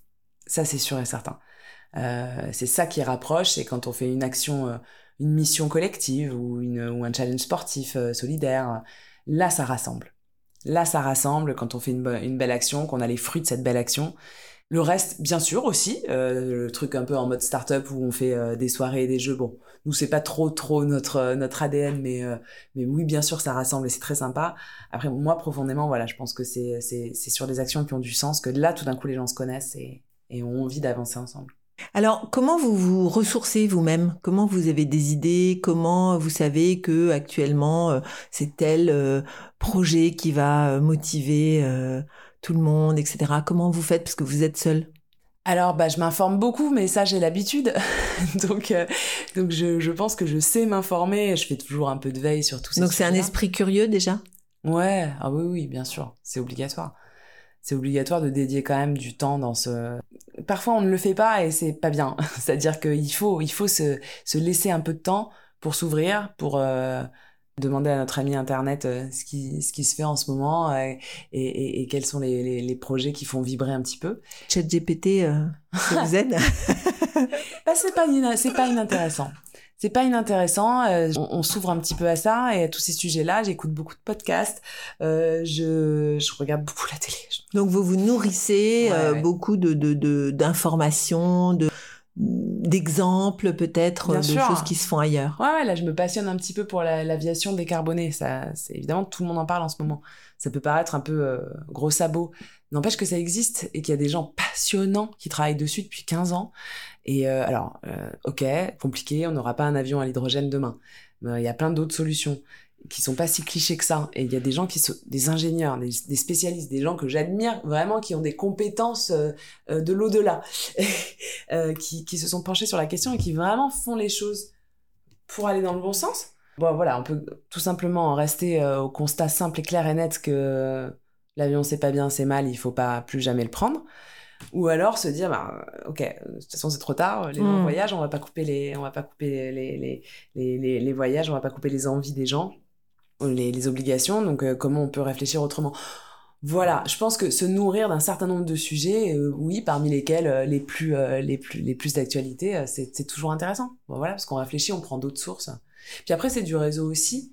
S3: Ça, c'est sûr et certain. Euh, c'est ça qui rapproche. C'est quand on fait une action. Euh, une mission collective ou, une, ou un challenge sportif euh, solidaire, là ça rassemble. Là ça rassemble quand on fait une, bo- une belle action, qu'on a les fruits de cette belle action. Le reste, bien sûr aussi, euh, le truc un peu en mode start-up où on fait euh, des soirées et des jeux, bon, nous c'est pas trop trop notre, notre A D N, mais, euh, mais oui bien sûr ça rassemble et c'est très sympa. Après moi profondément, voilà, je pense que c'est, c'est, c'est sur des actions qui ont du sens que là tout d'un coup les gens se connaissent et, et ont envie d'avancer ensemble.
S5: Alors, comment vous vous ressourcez vous-même ? Comment vous avez des idées ? Comment vous savez que actuellement euh, c'est tel euh, projet qui va euh, motiver euh, tout le monde, et cetera. Comment vous faites parce que vous êtes seul ?
S3: Alors, bah, je m'informe beaucoup, mais ça, j'ai l'habitude. donc, euh, donc je, je pense que je sais m'informer. Je fais toujours un peu de veille sur tout ça.
S5: Donc, c'est un esprit curieux déjà ?
S3: Ouais, ah oui, oui, bien sûr. C'est obligatoire. c'est obligatoire de dédier quand même du temps dans ce... Parfois, on ne le fait pas et c'est pas bien. C'est-à-dire qu'il faut, il faut se, se laisser un peu de temps pour s'ouvrir, pour euh, demander à notre ami Internet euh, ce, qui, ce qui se fait en ce moment euh, et, et, et quels sont les, les, les projets qui font vibrer un petit peu.
S5: ChatGPT, euh, ça vous aide?
S3: Bah, c'est pas, ina- c'est pas inintéressant. C'est pas inintéressant, euh, on, on s'ouvre un petit peu à ça et à tous ces sujets-là. J'écoute beaucoup de podcasts, euh, je, je regarde beaucoup la télé.
S5: Donc vous vous nourrissez
S3: Ouais,
S5: euh,
S3: ouais.
S5: beaucoup de, de, de, d'informations, de, d'exemples peut-être,
S3: Bien
S5: de
S3: sûr.
S5: choses qui se font ailleurs.
S3: Ouais, ouais, là, je me passionne un petit peu pour la, l'aviation décarbonée. Ça, c'est évidemment, tout le monde en parle en ce moment. Ça peut paraître un peu euh, gros sabot. N'empêche que ça existe et qu'il y a des gens passionnants qui travaillent dessus depuis quinze ans. Et euh, alors, euh, ok, compliqué, on n'aura pas un avion à l'hydrogène demain. Mais il y a plein d'autres solutions qui sont pas si clichés que ça. Et il y a des gens qui sont des ingénieurs, des, des spécialistes, des gens que j'admire vraiment, qui ont des compétences euh, euh, de l'au-delà, euh, qui, qui se sont penchés sur la question et qui vraiment font les choses pour aller dans le bon sens. Bon, voilà, on peut tout simplement en rester euh, au constat simple et clair et net que l'avion c'est pas bien, c'est mal, il faut pas plus jamais le prendre. Ou alors se dire, bah, ok, de toute façon c'est trop tard, les longs
S5: Mmh.
S3: voyages, on va pas couper les, on va pas couper les, les, les, les, les voyages, on va pas couper les envies des gens, les, les obligations, donc euh, comment on peut réfléchir autrement. Voilà, je pense que se nourrir d'un certain nombre de sujets, euh, oui, parmi lesquels euh, les plus euh, les plus les plus d'actualité, euh, c'est c'est toujours intéressant. Bon, voilà, parce qu'on réfléchit, on prend d'autres sources. Puis après c'est du réseau aussi.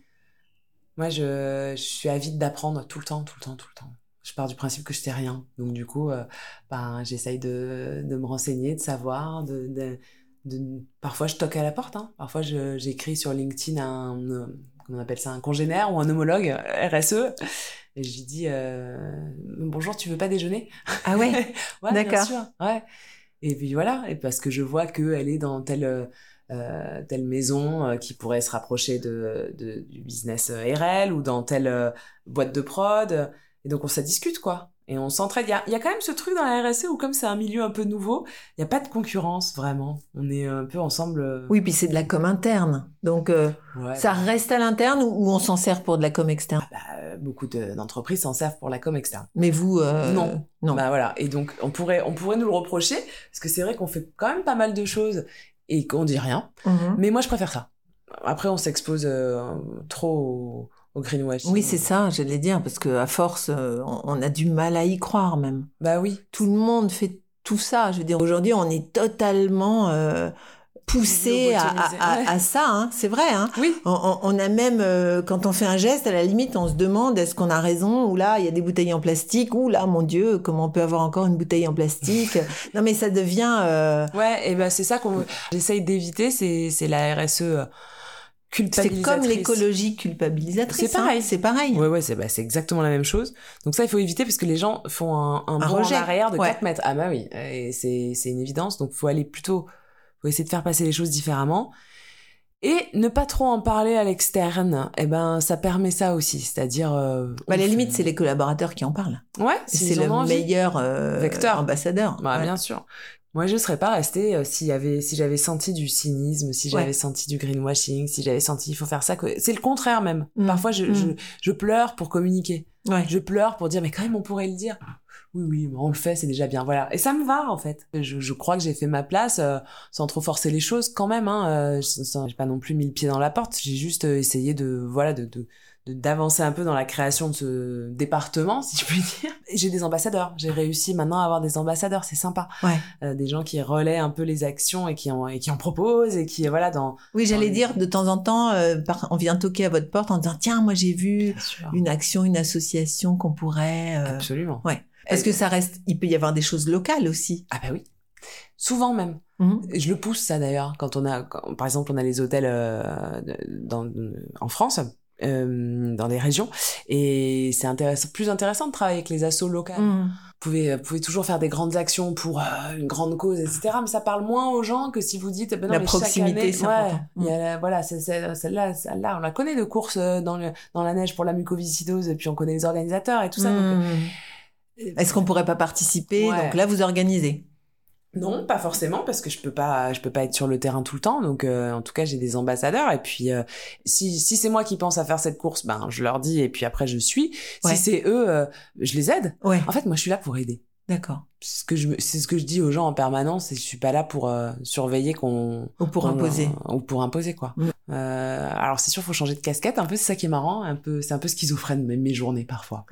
S3: Moi je je suis avide d'apprendre tout le temps, tout le temps, tout le temps. Je pars du principe que je sais rien. Donc du coup euh, ben j'essaye de de me renseigner, de savoir, de de, de... parfois je toque à la porte hein. Parfois je j'écris sur LinkedIn un euh, comment on appelle ça, un congénère ou un homologue R S E. Et je lui dis euh, bonjour, tu veux pas déjeuner?
S5: Ah ouais,
S3: Ouais,
S5: d'accord.
S3: bien sûr. Ouais. Et puis voilà, et parce que je vois que elle est dans telle euh, telle maison euh, qui pourrait se rapprocher de, de du business R L ou dans telle euh, boîte de prod. Et donc on ça discute quoi. Et on s'entraide. Il y a, il y a quand même ce truc dans la R S E où comme c'est un milieu un peu nouveau, il n'y a pas de concurrence vraiment. On est un peu ensemble. euh,
S5: Oui, puis c'est de la com interne. Donc euh,
S3: ouais,
S5: ça reste à l'interne ou, ou on s'en sert pour de la com externe?
S3: bah, beaucoup de, d'entreprises s'en servent pour la com externe.
S5: Mais vous, euh,
S3: Non.
S5: non.
S3: Bah voilà. Et donc, on pourrait, on pourrait nous le reprocher, parce que c'est vrai qu'on fait quand même pas mal de choses et qu'on dit rien.
S5: Mhm.
S3: Mais moi, je préfère ça. Après, on s'expose euh, trop au, au greenwashing.
S5: Oui, c'est ça, j'allais dire, parce que à force, euh, on, on a du mal à y croire même.
S3: Bah oui.
S5: Tout le monde fait tout ça. Je veux dire, aujourd'hui, on est totalement euh, poussé à,
S3: Lobotomisé,
S5: à, à,
S3: ouais.
S5: à ça. Hein. C'est vrai. Hein.
S3: Oui.
S5: On, on, on a même, euh, quand on fait un geste, à la limite, on se demande est-ce qu'on a raison ou là, il y a des bouteilles en plastique ou là, mon Dieu, comment on peut avoir encore une bouteille en plastique? Non, mais ça devient... Euh...
S3: Ouais, et ben c'est ça qu'on j'essaye d'éviter, c'est, c'est la R S E
S5: C'est
S3: culpabilisatrice.
S5: comme l'écologie culpabilisatrice.
S3: C'est pareil.
S5: Hein. C'est pareil.
S3: Ouais, ouais, c'est, bah, c'est exactement la même chose. Donc ça, il faut éviter parce que les gens font un, un,
S5: Un
S3: bond
S5: rejet.
S3: en arrière de
S5: Ouais.
S3: quatre mètres. Ah bah oui, et c'est, c'est une évidence. Donc faut aller plutôt, faut essayer de faire passer les choses différemment. Et ne pas trop en parler à l'externe, eh ben, ça permet ça aussi. C'est-à-dire... Euh,
S5: Bah, à la
S3: on
S5: limite,
S3: fait-
S5: c'est les collaborateurs qui en parlent.
S3: Ouais,
S5: C'est
S3: s'ils
S5: le
S3: en ont envie.
S5: meilleur euh,
S3: Vecteur.
S5: ambassadeur.
S3: Bah,
S5: Ouais.
S3: bien sûr. Moi, je serais pas restée euh, s'il y avait, si j'avais senti du cynisme, si j'avais
S5: Ouais.
S3: senti du greenwashing, si j'avais senti il faut faire ça. Que... C'est le contraire même.
S5: Mm.
S3: Parfois, je,
S5: Mm.
S3: je, je pleure pour communiquer.
S5: Ouais.
S3: Je pleure pour dire, mais quand même, on pourrait le dire. Oui, oui, on le fait, c'est déjà bien. Voilà. Et ça me va, en fait. Je, je crois que j'ai fait ma place, euh, sans trop forcer les choses, quand même, hein. Euh, sans- j'ai pas non plus mis le pied dans la porte. J'ai juste euh, essayé de, voilà, de, de, de- d'avancer un peu dans la création de ce département, si je puis dire. Et j'ai des ambassadeurs. J'ai réussi maintenant à avoir des ambassadeurs. C'est sympa.
S5: Ouais.
S3: Euh, des gens qui relaient un peu les actions et qui en, et qui en proposent et qui, voilà, dans,
S5: Oui, j'allais
S3: Ouais.
S5: dire, de temps en temps, euh, par- on vient toquer à votre porte en disant, tiens, moi j'ai vu
S3: Bien sûr.
S5: une action, une association qu'on pourrait... euh,
S3: Absolument.
S5: Ouais. Parce que ça reste, il peut y avoir des choses locales aussi.
S3: Ah bah oui. Souvent même.
S5: Mhm.
S3: Je le pousse ça d'ailleurs quand on a quand- par exemple on a les hôtels euh, dans en France euh, dans des régions et c'est intéressant plus intéressant de travailler avec les assos locales.
S5: Mhm.
S3: Vous pouvez vous pouvez toujours faire des grandes actions pour euh, une grande cause et cetera mais ça parle moins aux gens que si vous dites ben non,
S5: La
S3: mais
S5: proximité,
S3: chaque année,
S5: c'est
S3: ouais,
S5: important.
S3: il y a la- voilà c'est, c'est, celle-là celle-là on la connaît de course euh, dans le dans la neige pour la mucoviscidose et puis on connaît les organisateurs et tout ça donc
S5: Mhm.
S3: euh,
S5: Est-ce qu'on pourrait pas participer?
S3: Ouais.
S5: Donc là, vous organisez.
S3: Non, pas forcément, parce que je peux pas, je peux pas être sur le terrain tout le temps. Donc, euh, en tout cas, j'ai des ambassadeurs. Et puis, euh, si si c'est moi qui pense à faire cette course, ben je leur dis et puis après je suis.
S5: Ouais.
S3: Si c'est eux, euh, je les aide.
S5: Ouais.
S3: En fait, moi, je suis là pour aider.
S5: D'accord.
S3: C'est ce que je, c'est ce que je dis aux gens en permanence. Et je suis pas là pour euh, surveiller qu'on
S5: Ou pour
S3: qu'on,
S5: imposer.
S3: euh, ou pour imposer quoi. Mm. Euh, alors c'est sûr, faut changer de casquette. Un peu, c'est ça qui est marrant. Un peu, c'est un peu schizophrène même mes journées parfois.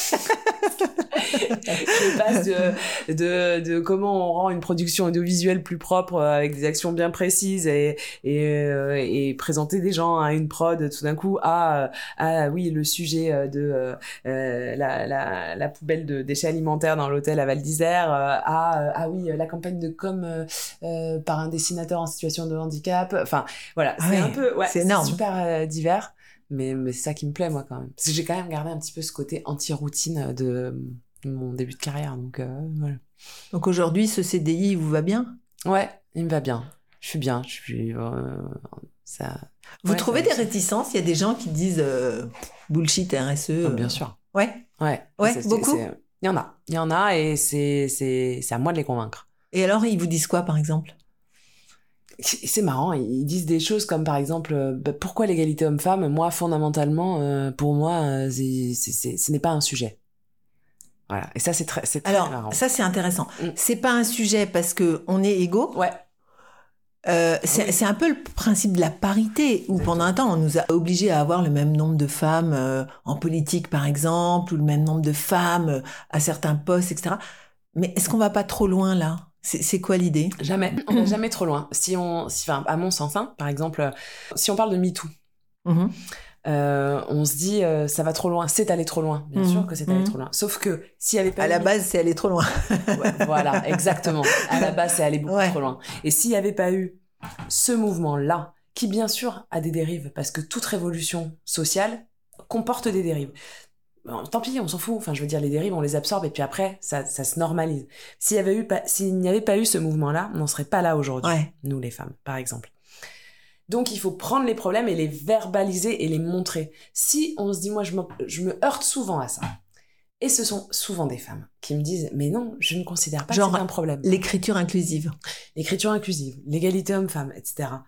S3: Je passe de, de, de comment on rend une production audiovisuelle plus propre euh, avec des actions bien précises et, et, euh, et présenter des gens à une prod tout d'un coup à, à oui, le sujet de euh, la, la, la poubelle de déchets alimentaires dans l'hôtel à Val d'Isère, euh, à ah oui, la campagne de com euh, euh, par un dessinateur en situation de handicap. Enfin, voilà, c'est
S5: ouais,
S3: un peu, ouais,
S5: c'est,
S3: c'est
S5: énorme.
S3: super euh, divers. Mais, mais c'est ça qui me plaît, moi, quand même. Parce que j'ai quand même gardé un petit peu ce côté anti-routine de mon début de carrière, donc euh, voilà.
S5: Donc aujourd'hui, ce C D I, il vous va bien ?
S3: Ouais, il me va bien. Je suis bien, je suis... Euh, ça...
S5: Vous
S3: ouais,
S5: trouvez
S3: ça
S5: des réticences ? Il y a des gens qui disent euh, bullshit R S E.
S3: Oh, bien sûr.
S5: Ouais.
S3: Ouais.
S5: Ouais,
S3: c'est,
S5: beaucoup.
S3: c'est... Il y en a. Il y en a et c'est, c'est, c'est à moi de les convaincre.
S5: Et alors, ils vous disent quoi, par exemple ?
S3: C'est marrant, ils disent des choses comme par exemple euh, bah, pourquoi l'égalité homme-femme ? Moi, fondamentalement, euh, pour moi, euh, c'est, c'est, c'est, ce n'est pas un sujet. Voilà. Et ça, c'est très, c'est très
S5: Alors,
S3: marrant.
S5: ça, c'est intéressant.
S3: Mm.
S5: C'est pas un sujet parce que on est égaux.
S3: Ouais.
S5: Euh, c'est,
S3: oui.
S5: c'est un peu le principe de la parité, où pendant un temps, on nous a obligés à avoir le même nombre de femmes euh, en politique, par exemple, ou le même nombre de femmes euh, à certains postes, et cetera. Mais est-ce qu'on va pas trop loin, là ? C'est, c'est quoi l'idée ?
S3: Jamais. On va jamais trop loin. Si on, si, enfin, à mon sens, hein, par exemple, si on parle de MeToo,
S5: mm-hmm.
S3: Euh, on se dit euh, ça va trop loin, c'est allé trop loin, bien mmh, sûr que c'est allé mmh. trop loin. Sauf que s'il y avait pas
S5: à
S3: eu...
S5: la base c'est allé trop loin.
S3: Ouais, voilà, exactement. À la base c'est allé beaucoup ouais. trop loin. Et s'il y avait pas eu ce mouvement-là, qui bien sûr a des dérives, parce que toute révolution sociale comporte des dérives. Bon, tant pis, on s'en fout. Enfin, je veux dire, les dérives, on les absorbe et puis après, ça, ça se normalise. S'il y avait eu pas, s'il n'y avait pas eu ce mouvement-là, on n'en serait pas là aujourd'hui, ouais. nous les femmes, par exemple. Donc, il faut prendre les problèmes et les verbaliser et les montrer. Si on se dit, moi, je me, je me heurte souvent à ça. Et ce sont souvent des femmes qui me disent, mais non, je ne considère pas Genre, que c'est un problème.
S5: L'écriture inclusive.
S3: L'écriture inclusive, l'égalité homme-femme, et cetera.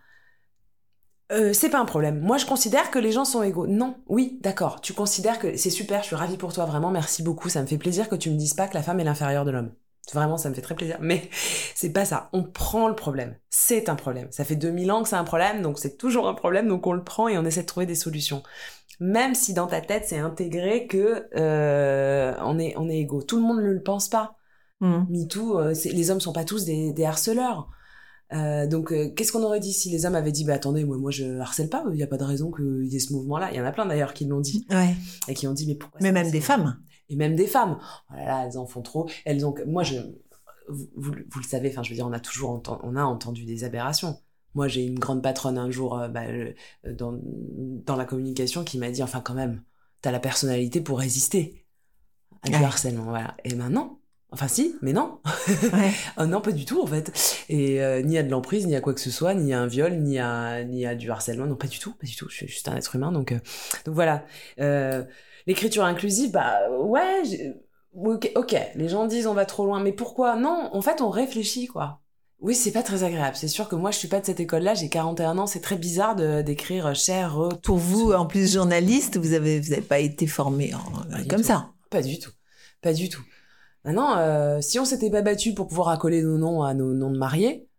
S3: Euh, c'est pas un problème. Moi, je considère que les gens sont égaux. Non, oui, d'accord. Tu considères que c'est super, je suis ravie pour toi, vraiment, merci beaucoup. Ça me fait plaisir que tu me dises pas que la femme est l'inférieure de l'homme. Vraiment, ça me fait très plaisir. Mais c'est pas ça. On prend le problème. C'est un problème. Ça fait deux mille ans que c'est un problème, donc c'est toujours un problème, donc on le prend et on essaie de trouver des solutions. Même si dans ta tête, c'est intégré que euh, on est, on est égaux. Tout le monde ne le pense pas. Mmh. MeToo, euh, c'est, les hommes sont pas tous des, des harceleurs. Euh, donc, euh, qu'est-ce qu'on aurait dit si les hommes avaient dit, bah attendez, moi, moi je harcèle pas, il y a pas de raison qu'il y ait ce mouvement-là. Il y en a plein d'ailleurs qui l'ont dit.
S5: Ouais.
S3: Et qui ont dit, mais pourquoi
S5: Mais même des femmes.
S3: Et même des femmes. Oh là là, elles en font trop. Elles ont, moi, je, vous, vous, vous le savez, enfin, je veux dire, on a toujours entendu, on a entendu des aberrations. Moi, j'ai une grande patronne un jour, euh, bah, euh, dans, dans la communication qui m'a dit, enfin, quand même, t'as la personnalité pour résister à du ouais. harcèlement, voilà. Et maintenant, enfin si, mais non. Ouais. oh, non, pas du tout en fait. Et euh, ni à de l'emprise, ni à quoi que ce soit, ni à un viol, ni à ni à du harcèlement, non pas du tout, pas du tout. Je suis juste un être humain, donc euh, donc voilà. Euh, l'écriture inclusive, bah ouais, j'ai... ok, ok. Les gens disent on va trop loin, mais pourquoi ? Non, en fait on réfléchit quoi. Oui, c'est pas très agréable. C'est sûr que moi, je suis pas de cette école-là. J'ai quarante et un ans. C'est très bizarre de d'écrire cher. Re,
S5: Pour vous, en plus journaliste, vous avez vous avez pas été formé en... comme
S3: tout.
S5: ça.
S3: Pas du tout, pas du tout. Maintenant, euh, si on s'était pas battu pour pouvoir accoler nos noms à nos noms de mariés,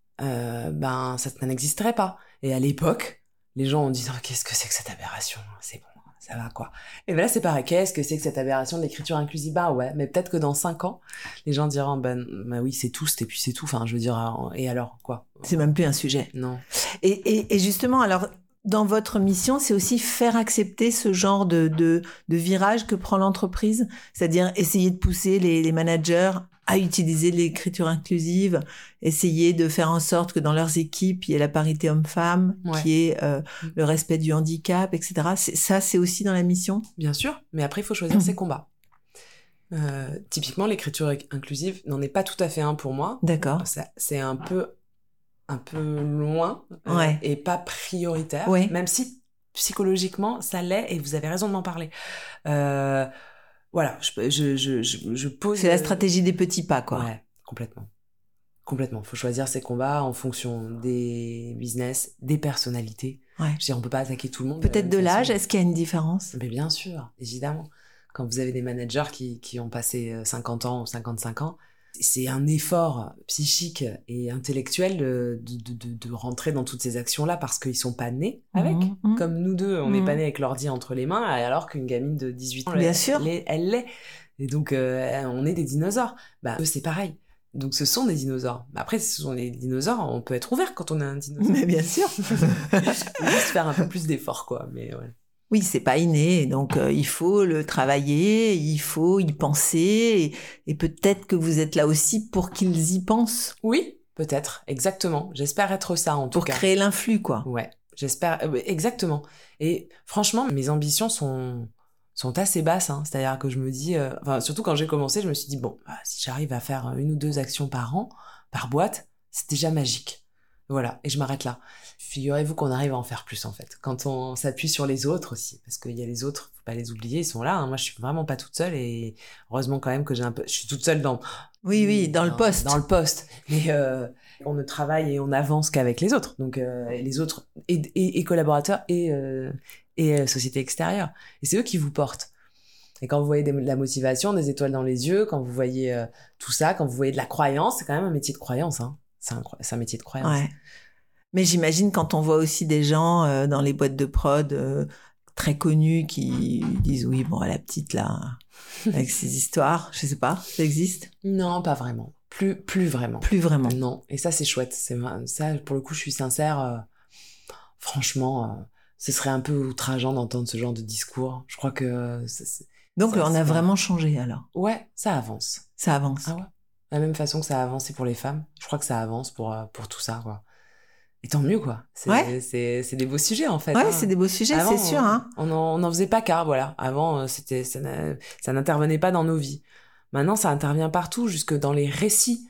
S3: euh, ben ça, ça n'existerait pas. Et à l'époque, les gens ont dit oh, qu'est-ce que c'est que cette aberration ? C'est bon, ça va quoi. Et ben là c'est pareil, qu'est-ce que c'est que cette aberration de l'écriture inclusive ? Bah ouais, mais peut-être que dans cinq ans, les gens diront ben bah oui c'est tout, et puis c'est tout. Enfin je veux dire et alors quoi ?
S5: C'est même plus un sujet.
S3: Non.
S5: Et et, et justement alors. Dans votre mission, c'est aussi faire accepter ce genre de, de, de virage que prend l'entreprise, c'est-à-dire essayer de pousser les, les managers à utiliser l'écriture inclusive, essayer de faire en sorte que dans leurs équipes, il y ait la parité homme-femme, ouais. qu'il y ait euh, le respect du handicap, et cetera. C'est, ça, c'est aussi dans la mission ?
S3: Bien sûr, mais après, il faut choisir mmh. ses combats. Euh, typiquement, l'écriture inclusive n'en est pas tout à fait un pour moi.
S5: D'accord.
S3: Ça, c'est un peu... un peu loin euh,
S5: ouais.
S3: et pas prioritaire,
S5: ouais.
S3: même si psychologiquement ça l'est et vous avez raison de m'en parler. Euh, voilà, je, je, je, je, je pose...
S5: C'est la stratégie des petits pas, quoi.
S3: Ouais, complètement. Complètement. Faut choisir ses combats en fonction des business, des personnalités.
S5: Ouais.
S3: Je veux dire, on peut pas attaquer tout le monde.
S5: Peut-être de, de l'âge, est-ce qu'il y a une différence?
S3: Mais bien sûr, évidemment. Quand vous avez des managers qui, qui ont passé cinquante ans ou cinquante-cinq ans, c'est un effort psychique et intellectuel de, de, de, de rentrer dans toutes ces actions-là parce qu'ils sont pas nés avec. Mmh. Comme nous deux, on n'est mmh. pas nés avec l'ordi entre les mains, alors qu'une gamine de dix-huit ans,
S5: bien
S3: elle,
S5: sûr.
S3: Elle, elle l'est. Et donc, euh, on est des dinosaures. Bah, eux, c'est pareil. Donc, ce sont des dinosaures. Après, ce sont des dinosaures, on peut être ouvert quand on est un dinosaure.
S5: Mais bien sûr.
S3: Il faut juste faire un peu plus d'efforts, quoi. Mais ouais.
S5: Oui, c'est pas inné, donc euh, il faut le travailler, il faut y penser, et, et peut-être que vous êtes là aussi pour qu'ils y pensent.
S3: Oui, peut-être, exactement. J'espère être ça, en tout
S5: pour
S3: cas.
S5: Pour créer l'influx, quoi.
S3: Ouais, j'espère, euh, exactement. Et franchement, mes ambitions sont... sont assez basses, hein. C'est-à-dire que je me dis, euh, enfin surtout quand j'ai commencé, je me suis dit bon, bah, si j'arrive à faire une ou deux actions par an, par boîte, c'est déjà magique. Voilà, et je m'arrête là. Figurez-vous qu'on arrive à en faire plus en fait, quand on s'appuie sur les autres aussi, parce qu'il y a les autres, faut pas les oublier, ils sont là. Hein. Moi, je suis vraiment pas toute seule et heureusement quand même que j'ai un peu, je suis toute seule dans.
S5: Oui, oui, dans, dans le poste.
S3: Dans le poste, mais euh, on ne travaille et on avance qu'avec les autres, donc euh, les autres et, et, et collaborateurs et euh, et euh, sociétés extérieures, et c'est eux qui vous portent. Et quand vous voyez de la motivation, des étoiles dans les yeux, quand vous voyez euh, tout ça, quand vous voyez de la croyance, c'est quand même un métier de croyance. Hein. C'est, un, c'est un métier de croyance.
S5: Ouais. Mais j'imagine quand on voit aussi des gens euh, dans les boîtes de prod euh, très connus qui disent oui, bon, la petite là, avec ses histoires, je sais pas, ça existe?
S3: Non, pas vraiment. Plus, plus vraiment.
S5: Plus vraiment.
S3: Non. Et ça, c'est chouette. C'est, ça, pour le coup, je suis sincère. Euh, franchement, euh, ce serait un peu outrageant d'entendre ce genre de discours. Je crois que... C'est, c'est,
S5: Donc,
S3: ça,
S5: on a vraiment changé, alors.
S3: Ouais, ça avance.
S5: Ça avance.
S3: Ah ouais. De la même façon que ça a avancé pour les femmes. Je crois que ça avance pour, pour tout ça, quoi. Et tant mieux, quoi. C'est,
S5: ouais.
S3: c'est, c'est des beaux sujets, en fait.
S5: Ouais,
S3: hein.
S5: c'est des beaux sujets,
S3: Avant,
S5: c'est sûr. Hein.
S3: On n'en faisait pas cas, voilà. Avant, c'était, ça, ça n'intervenait pas dans nos vies. Maintenant, ça intervient partout, jusque dans les récits,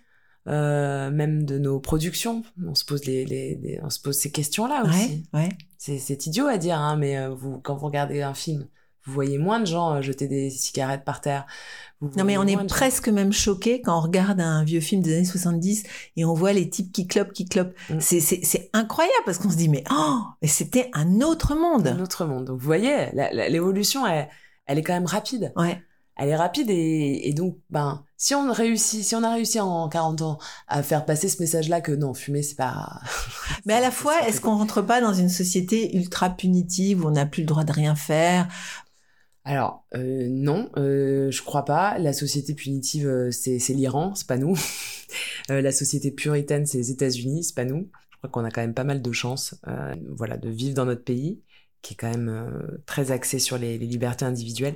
S3: euh, même de nos productions. On se pose, les, les, les, on se pose ces questions-là aussi.
S5: Ouais, ouais.
S3: C'est, c'est idiot à dire, hein, mais vous, quand vous regardez un film, vous voyez moins de gens jeter des cigarettes par terre.
S5: Non, mais on est presque gens... même choqués quand on regarde un vieux film des années soixante-dix et on voit les types qui clopent, qui clopent. Mm. C'est, c'est, c'est incroyable parce qu'on se dit, mais oh, mais c'était un autre monde.
S3: Un autre monde. Donc, vous voyez, la, la, l'évolution, elle, elle est quand même rapide.
S5: Ouais.
S3: Elle est rapide et, et donc, ben, si on réussit, si on a réussi en quarante ans à faire passer ce message-là que non, fumer, c'est pas...
S5: Mais à la fois, est-ce qu'on rentre pas dans une société ultra punitive où on n'a plus le droit de rien faire?
S3: Alors, euh, non, euh, je crois pas. La société punitive, euh, c'est, c'est l'Iran, c'est pas nous. euh, la société puritaine, c'est les États-Unis, c'est pas nous. Je crois qu'on a quand même pas mal de chance, euh, voilà, de vivre dans notre pays, qui est quand même euh, très axé sur les, les libertés individuelles.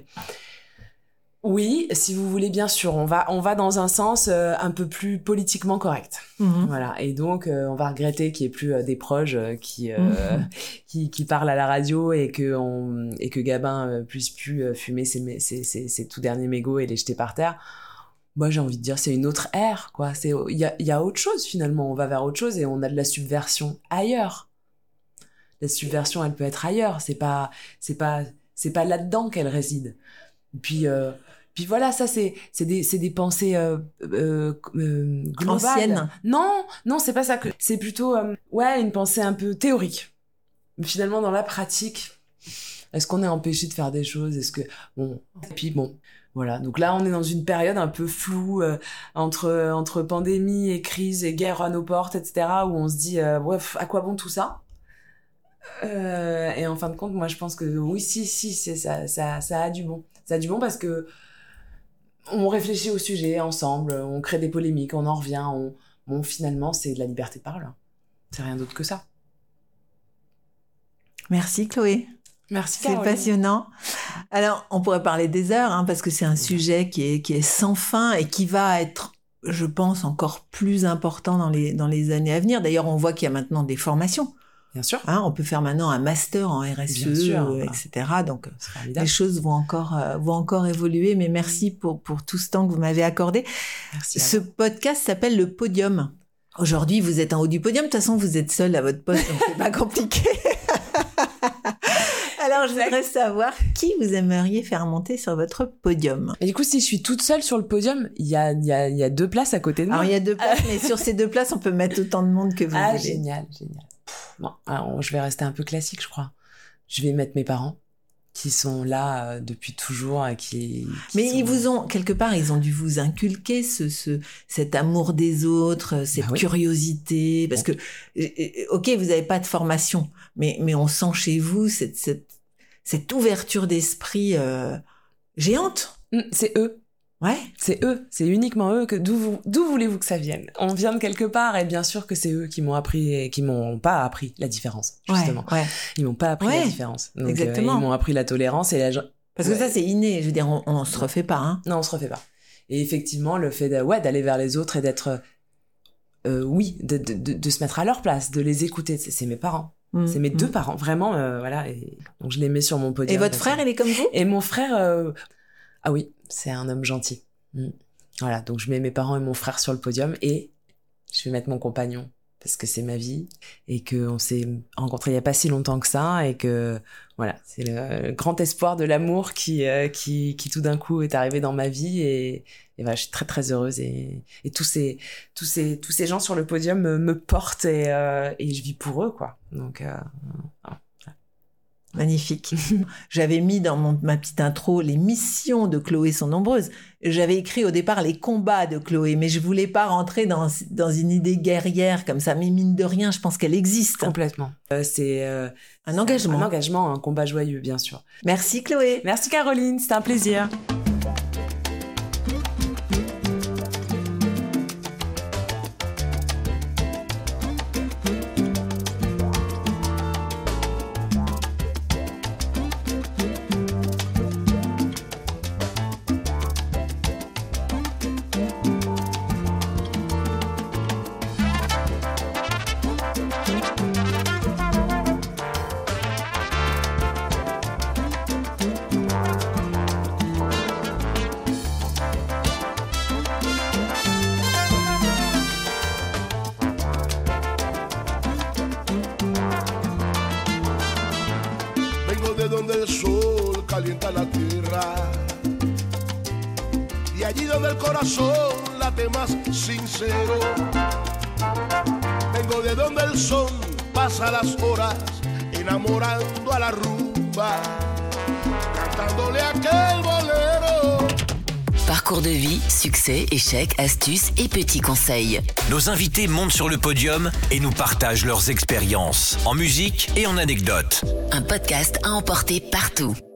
S3: Oui, si vous voulez, bien sûr, on va on va dans un sens euh, un peu plus politiquement correct. Mmh. Voilà, et donc euh, on va regretter qu'il y ait plus euh, des proches euh, qui euh, mmh. qui qui parlent à la radio et que on et que Gabin euh, puisse plus euh, fumer ses, ses ses ses tout derniers mégots et les jeter par terre. Moi, j'ai envie de dire, c'est une autre ère, quoi. C'est il y a il y a autre chose finalement. On va vers autre chose et on a de la subversion ailleurs. La subversion, elle peut être ailleurs. C'est pas c'est pas c'est pas là-dedans qu'elle réside. Puis euh, Puis voilà, ça c'est c'est des c'est des pensées euh, euh, euh, globales.
S5: Anciennes.
S3: Non, non, c'est pas ça que c'est plutôt euh, ouais, une pensée un peu théorique. Finalement dans la pratique, est-ce qu'on est empêché de faire des choses? Est-ce que bon, et puis bon, voilà. Donc là, on est dans une période un peu floue euh, entre entre pandémie et crise et guerre à nos portes, et cetera, où on se dit euh, ouais, à quoi bon tout ça? Euh, et en fin de compte, moi je pense que oui, si si, c'est ça ça ça a du bon. Ça a du bon parce que on réfléchit au sujet ensemble, on crée des polémiques, on en revient, on... bon, finalement, c'est de la liberté de parole. C'est rien d'autre que ça.
S5: Merci Chloé.
S3: Merci
S5: C'est
S3: Caroline.
S5: passionnant. Alors, on pourrait parler des heures, hein, parce que c'est un sujet qui est, qui est sans fin et qui va être, je pense, encore plus important dans les, dans les années à venir. D'ailleurs, on voit qu'il y a maintenant des formations.
S3: Bien sûr.
S5: Hein, on peut faire maintenant un master en R S E,
S3: sûr,
S5: euh, et cetera. Donc,
S3: les
S5: choses vont encore, euh, vont encore évoluer. Mais merci pour, pour tout ce temps que vous m'avez accordé.
S3: Merci.
S5: Ce podcast s'appelle Le Podium. Aujourd'hui, vous êtes en haut du podium. De toute façon, vous êtes seul à votre poste, donc c'est pas compliqué. Alors, je voudrais savoir qui vous aimeriez faire monter sur votre podium.
S3: Et du coup, si je suis toute seule sur le podium, il y a, il y a, il y a deux places à côté de moi.
S5: Alors, il y a deux places, mais sur ces deux places, on peut mettre autant de monde que vous
S3: ah,
S5: voulez.
S3: génial, génial. Bon, alors, je vais rester un peu classique, je crois. Je vais mettre mes parents, qui sont là euh, depuis toujours et qui, qui
S5: mais
S3: sont...
S5: ils vous ont quelque part ils ont dû vous inculquer ce ce cet amour des autres, cette bah oui. curiosité, parce ouais. que ok, vous avez pas de formation, mais mais on sent chez vous cette cette cette ouverture d'esprit euh, géante.
S3: Mmh, c'est eux.
S5: Ouais,
S3: c'est eux, c'est uniquement eux que d'où vous, d'où voulez-vous que ça vienne? On vient de quelque part et bien sûr que c'est eux qui m'ont appris et qui m'ont pas appris la différence, justement.
S5: Ouais, ouais.
S3: Ils m'ont pas appris
S5: ouais,
S3: la différence. Donc,
S5: exactement.
S3: Euh, ils m'ont appris la tolérance et la
S5: parce que ouais. ça c'est inné, je veux dire on, on se refait pas hein.
S3: Non, on se refait pas. Et effectivement, le fait de, ouais, d'aller vers les autres et d'être euh, oui, de, de, de, de se mettre à leur place, de les écouter, c'est, c'est mes parents. Mmh, c'est mes mmh. deux parents, vraiment euh, voilà, et donc je les mets sur mon podium.
S5: Et votre frère, il est comme vous?
S3: Et mon frère euh... ah oui, c'est un homme gentil. Mmh. Voilà, donc je mets mes parents et mon frère sur le podium et je vais mettre mon compagnon parce que c'est ma vie et que on s'est rencontrés il y a pas si longtemps que ça et que voilà, c'est le grand espoir de l'amour qui euh, qui qui tout d'un coup est arrivé dans ma vie et et voilà, je suis très très heureuse et et tous ces tous ces tous ces gens sur le podium me, me portent et euh, et je vis pour eux quoi. Donc euh, voilà.
S5: Magnifique. J'avais mis dans mon, ma petite intro, les missions de Chloé sont nombreuses. J'avais écrit au départ les combats de Chloé, mais je voulais pas rentrer dans, dans une idée guerrière comme ça. Mais mine de rien, je pense qu'elle existe.
S3: Complètement. Euh, c'est euh,
S5: un engagement.
S3: Un engagement, un combat joyeux, bien sûr.
S5: Merci Chloé.
S3: Merci Caroline, c'était un plaisir.
S4: Donde el sol calienta la tierra y allí donde el corazón late más sincero. Vengo de donde el sol pasa las horas enamorando a la rumba, cantándole aquel bolero.
S2: Parcours de vie, succès, échecs, astuces et petits conseils.
S1: Nos invités montent sur le podium et nous partagent leurs expériences en musique et en anecdotes.
S2: Un podcast à emporter partout.